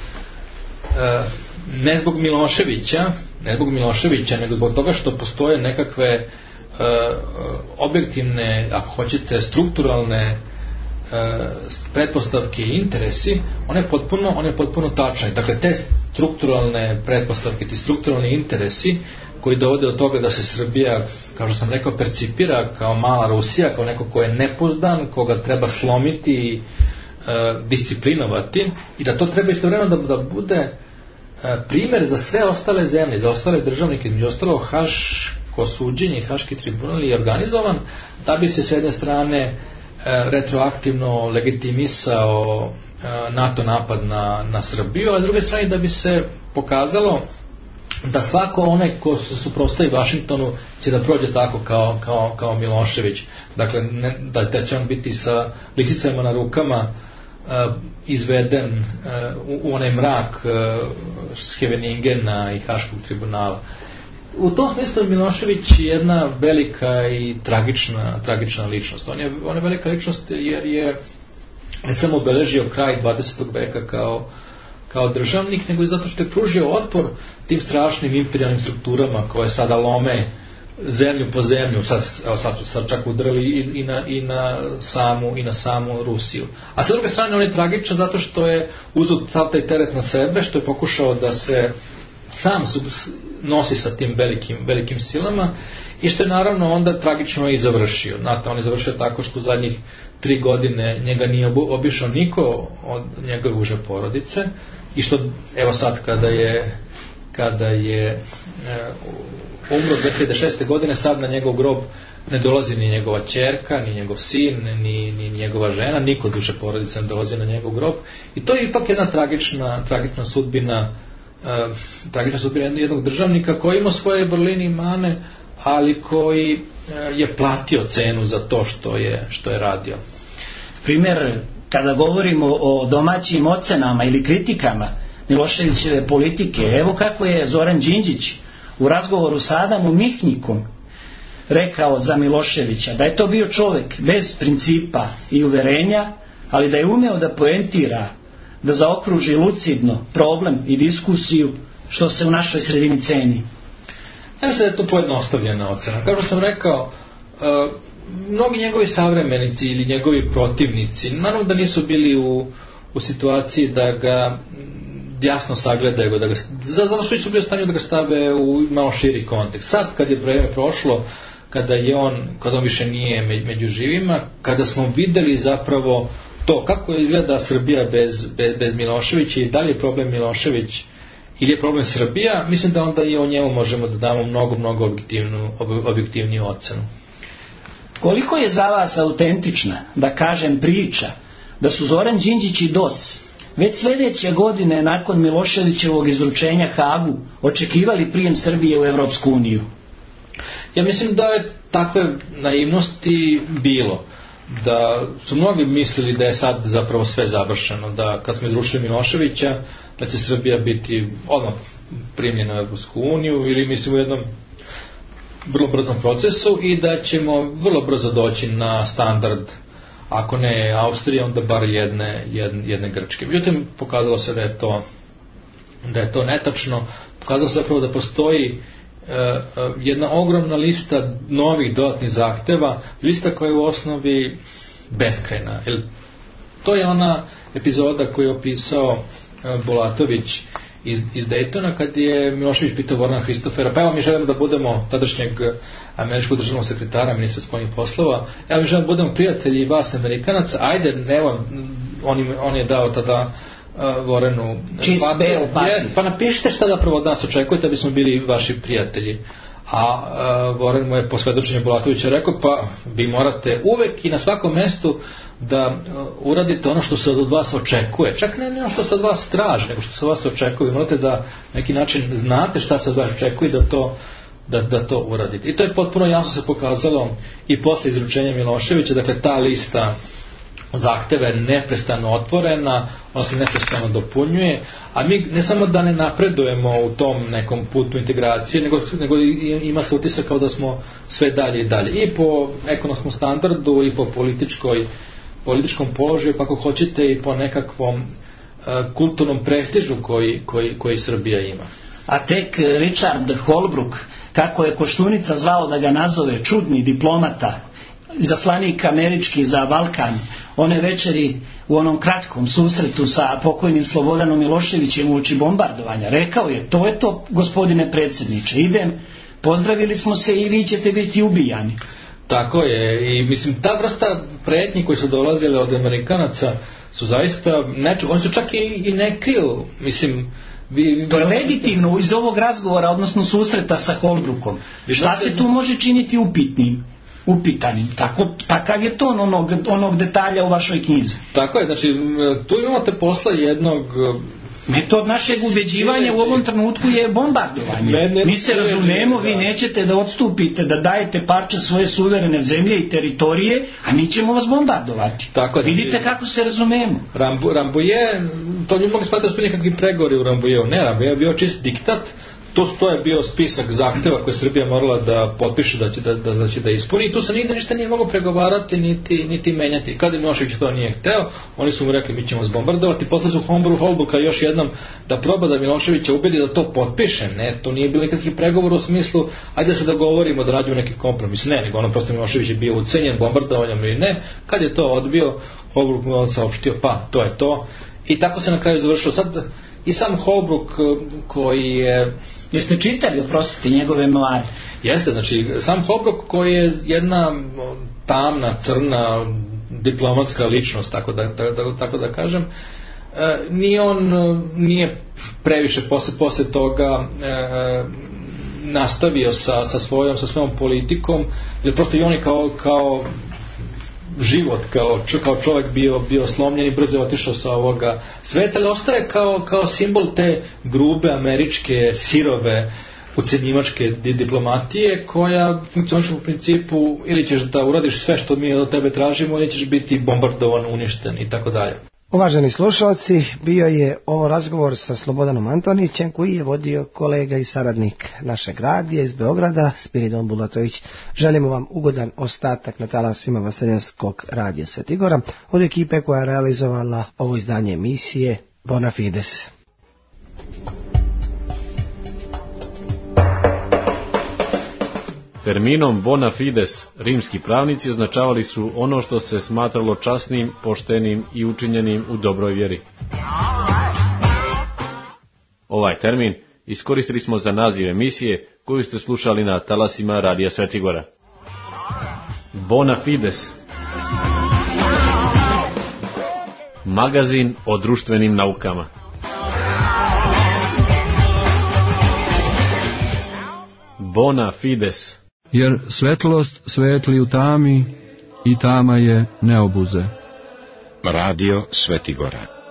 ne zbog Miloševića, ne zbog Miloševića, nego zbog toga što postoje nekakve Uh, objektivne, ako hoćete, strukturalne uh, pretpostavke i interesi, on je potpuno, on je potpuno tačan. Dakle, te strukturalne pretpostavke, ti strukturalni interesi koji dovode do toga da se Srbija, kao što sam rekao, percipira kao mala Rusija, kao neko ko je nepozdan, koga treba slomiti i uh, disciplinovati, i da to treba istovremeno da, da bude uh, primjer za sve ostale zemlje, za ostale državnike. Među ostalo, Haš ko suđenje i Haški tribunal je organizovan da bi se s jedne strane e, retroaktivno legitimisao e, NATO napad na, na Srbiju, a s druge strane da bi se pokazalo da svako onaj ko se suprotstavi Vašingtonu će da prođe tako kao, kao, kao Milošević. Dakle, ne, da, da će on biti sa lisicama na rukama e, izveden e, u, u onaj mrak e, Scheveningena i Haškog tribunala. U tom smislu Milošević je jedna velika i tragična, tragična ličnost. On je, on je velika ličnost jer je ne samo obeležio kraj dvadesetog veka kao, kao državnik, nego i zato što je pružio otpor tim strašnim imperijalnim strukturama koje sada lome zemlju po zemlju. Sad, evo sad su sad čak udarili i, i, na, i, na samu, i na samu Rusiju. A sa druge strane on je tragičan zato što je uzeo sav taj teret na sebe, što je pokušao da se sam nosi sa tim velikim, velikim silama, i što je naravno onda tragično i završio. Znate, on je završio tako što u zadnjih tri godine njega nije obišao niko od njegove uže porodice, i što evo sad kada je kada je e, umro dve hiljade šeste godine, sad na njegov grob ne dolazi ni njegova ćerka, ni njegov sin, ni, ni njegova žena, niko od uže porodice ne dolazi na njegov grob, i to je ipak jedna tragična, tragična sudbina Uh, tragična sudbina jednog državnika koji ima svoje vrline i mane, ali koji uh, je platio cenu za to što je, što je radio. Primjer kada govorimo o domaćim ocenama ili kritikama Miloševićeve politike, evo kako je Zoran Đinđić u razgovoru sa Adamom Mihnikom rekao za Miloševića, da je to bio čovjek bez principa i uverenja, ali da je umeo da poentira, da zaokruži lucidno problem i diskusiju, što se u našoj sredini ceni. Ja mislim da je to pojednostavljena ocena. Kao što sam rekao, uh, mnogi njegovi savremenici ili njegovi protivnici, naravno da nisu bili u, u situaciji da ga jasno sagledaju, da ga, zato što nisu bili u stanju da ga stave u malo širi kontekst. Sad kad je vreme prošlo, kada je on, kada on više nije među živima, kada smo videli zapravo to kako izgleda Srbija bez, bez, bez Miloševića i da li je problem Milošević ili je problem Srbija, mislim da onda i o njemu možemo da damo mnogo, mnogo objektivnu, objektivniju ocenu. Koliko je za vas autentična, da kažem, priča da su Zoran Đinđić i D O S već sljedeće godine nakon Miloševićevog izručenja Hagu očekivali prijem Srbije u Evropsku uniju? Ja mislim da je takve naivnosti bilo. Da su mnogi mislili da je sad zapravo sve završeno, da kad smo izručili Miloševića da će Srbija biti odmah primljena u Evropsku uniju ili mislim u jednom vrlo brzom procesu i da ćemo vrlo brzo doći na standard, ako ne Austrije, onda bar jedne, jedne, jedne Grčke. Međutim, pokazalo se da je to da je to netačno. Pokazalo se zapravo da postoji jedna ogromna lista novih dodatnih zahteva, lista koja je u osnovi beskrajna. To je ona epizoda koju je opisao Bulatović iz, iz Daytona, kad je Milošević pitao Vorana Hristofera, pa evo mi želimo da budemo tadašnjeg američkog državnog sekretara, ministra spoljnih poslova, evo mi želimo da budemo prijatelji vas Amerikanaca, ajde, evo, on, on je dao tada Uh, Vorenu pa, je, pa napišite šta zapravo od nas očekujete da bismo bili vaši prijatelji. A uh, Voren mu je po svedočenju Bulatovića rekao, pa vi morate uvek i na svakom mestu da uh, uradite ono što se od vas očekuje, čak ne ono što se od vas traži, nego što se od vas očekuje. Vi morate da neki način znate šta se od vas očekuje da to Da, da to uradite. I to je potpuno jasno se pokazalo i posle izručenja Miloševića, dakle ta lista zahteva je neprestano otvorena, ona se neprestano dopunjuje, a mi ne samo da ne napredujemo u tom nekom putu integracije, nego, nego ima se utisak kao da smo sve dalje i dalje. I po ekonomskom standardu, i po političkoj, političkom položaju, pa ako hoćete, i po nekakvom uh, kulturnom prestižu koji, koji, koji Srbija ima. A tek Richard Holbrooke, kako je Koštunica zvao da ga nazove čudni diplomata, zaslanik američki za Balkan, one večeri u onom kratkom susretu sa pokojnim Slobodanom Miloševićem uoči bombardovanja, rekao je, to je to, gospodine predsjedniče, idem, pozdravili smo se i vi ćete biti ubijani. Tako je, i mislim ta vrsta pretnji koji su dolazile od Amerikanaca su zaista neču, oni su čak i, i ne kriju, mislim, vi, to je legitimno iz ovog razgovora, odnosno susreta sa Holbrookom. Šta se tu može činiti upitnim? upitanim. Tako, takav je ton onog, onog detalja u vašoj knjizi. Tako je, znači tu imate posla jednog... Metod našeg ubeđivanja u ovom trenutku je bombardovanje. Ne, ne, mi se razumemo, vi nećete da odstupite, da dajete parče svoje suverene zemlje i teritorije, a mi ćemo vas bombardovati. Tako je, vidite kako se razumemo. Rambu, Rambuje, to ljudi mogli smatrati da su nekakvi pregovori u Rambujeu. Ne, Rambuje je bio čist diktat. To, to je bio spisak zahteva koje Srbija morala da potpiše, da će da, da, da, će da ispuni, i tu se nigde ništa nije moglo pregovarati niti, niti menjati. Kada Milošević to nije hteo, oni su mu rekli mi ćemo zbombardovati, posle su Holbrooka još jednom da proba da Miloševića ubedi da to potpiše. Ne, to nije bilo nikakvih pregovora u smislu ajde se dogovorimo da nađemo neki kompromis. Ne, nego ono prosto Milošević je bio ucenjen bombardovanjem ili ne. Kad je to odbio, Holbrook mu saopštio pa to je to. I tako se na kraju završilo. Sad i sam Holbrooke koji je... Jeste čitali, oprostite, njegove memoare? Jeste, znači sam Holbrooke koji je jedna tamna, crna diplomatska ličnost, tako da, tako, tako da kažem, e, ni on nije previše posle, posle toga e, nastavio sa, sa, svojom, sa svojom politikom, jer prosto i on je kao, kao život, kao, kao čovjek bio, bio slomljen i brzo je otišao sa ovoga sveta, ali ostaje kao, kao simbol te grube američke sirove ucenjivačke diplomatije koja funkcioniše u principu ili ćeš da uradiš sve što mi od tebe tražimo ili ćeš biti bombardovan, uništen i tako dalje. Uvaženi slušalci, bio je ovo razgovor sa Slobodanom Antonićem koji je vodio kolega i saradnik našeg radija iz Beograda, Spiridon Bulatović. Želimo vam ugodan ostatak na talasima Vaseljenskog radija Svetigora od ekipe koja je realizovala ovo izdanje emisije Bona Fides. Terminom bona fides rimski pravnici označavali su ono što se smatralo časnim, poštenim i učinjenim u dobroj vjeri. Ovaj termin iskoristili smo za naziv emisije koju ste slušali na talasima Radija Svetigora. Bona fides. Magazin o društvenim naukama. Bona fides. Jer svetlost svetli u tami i tama je ne obuze. Radio Svetigora.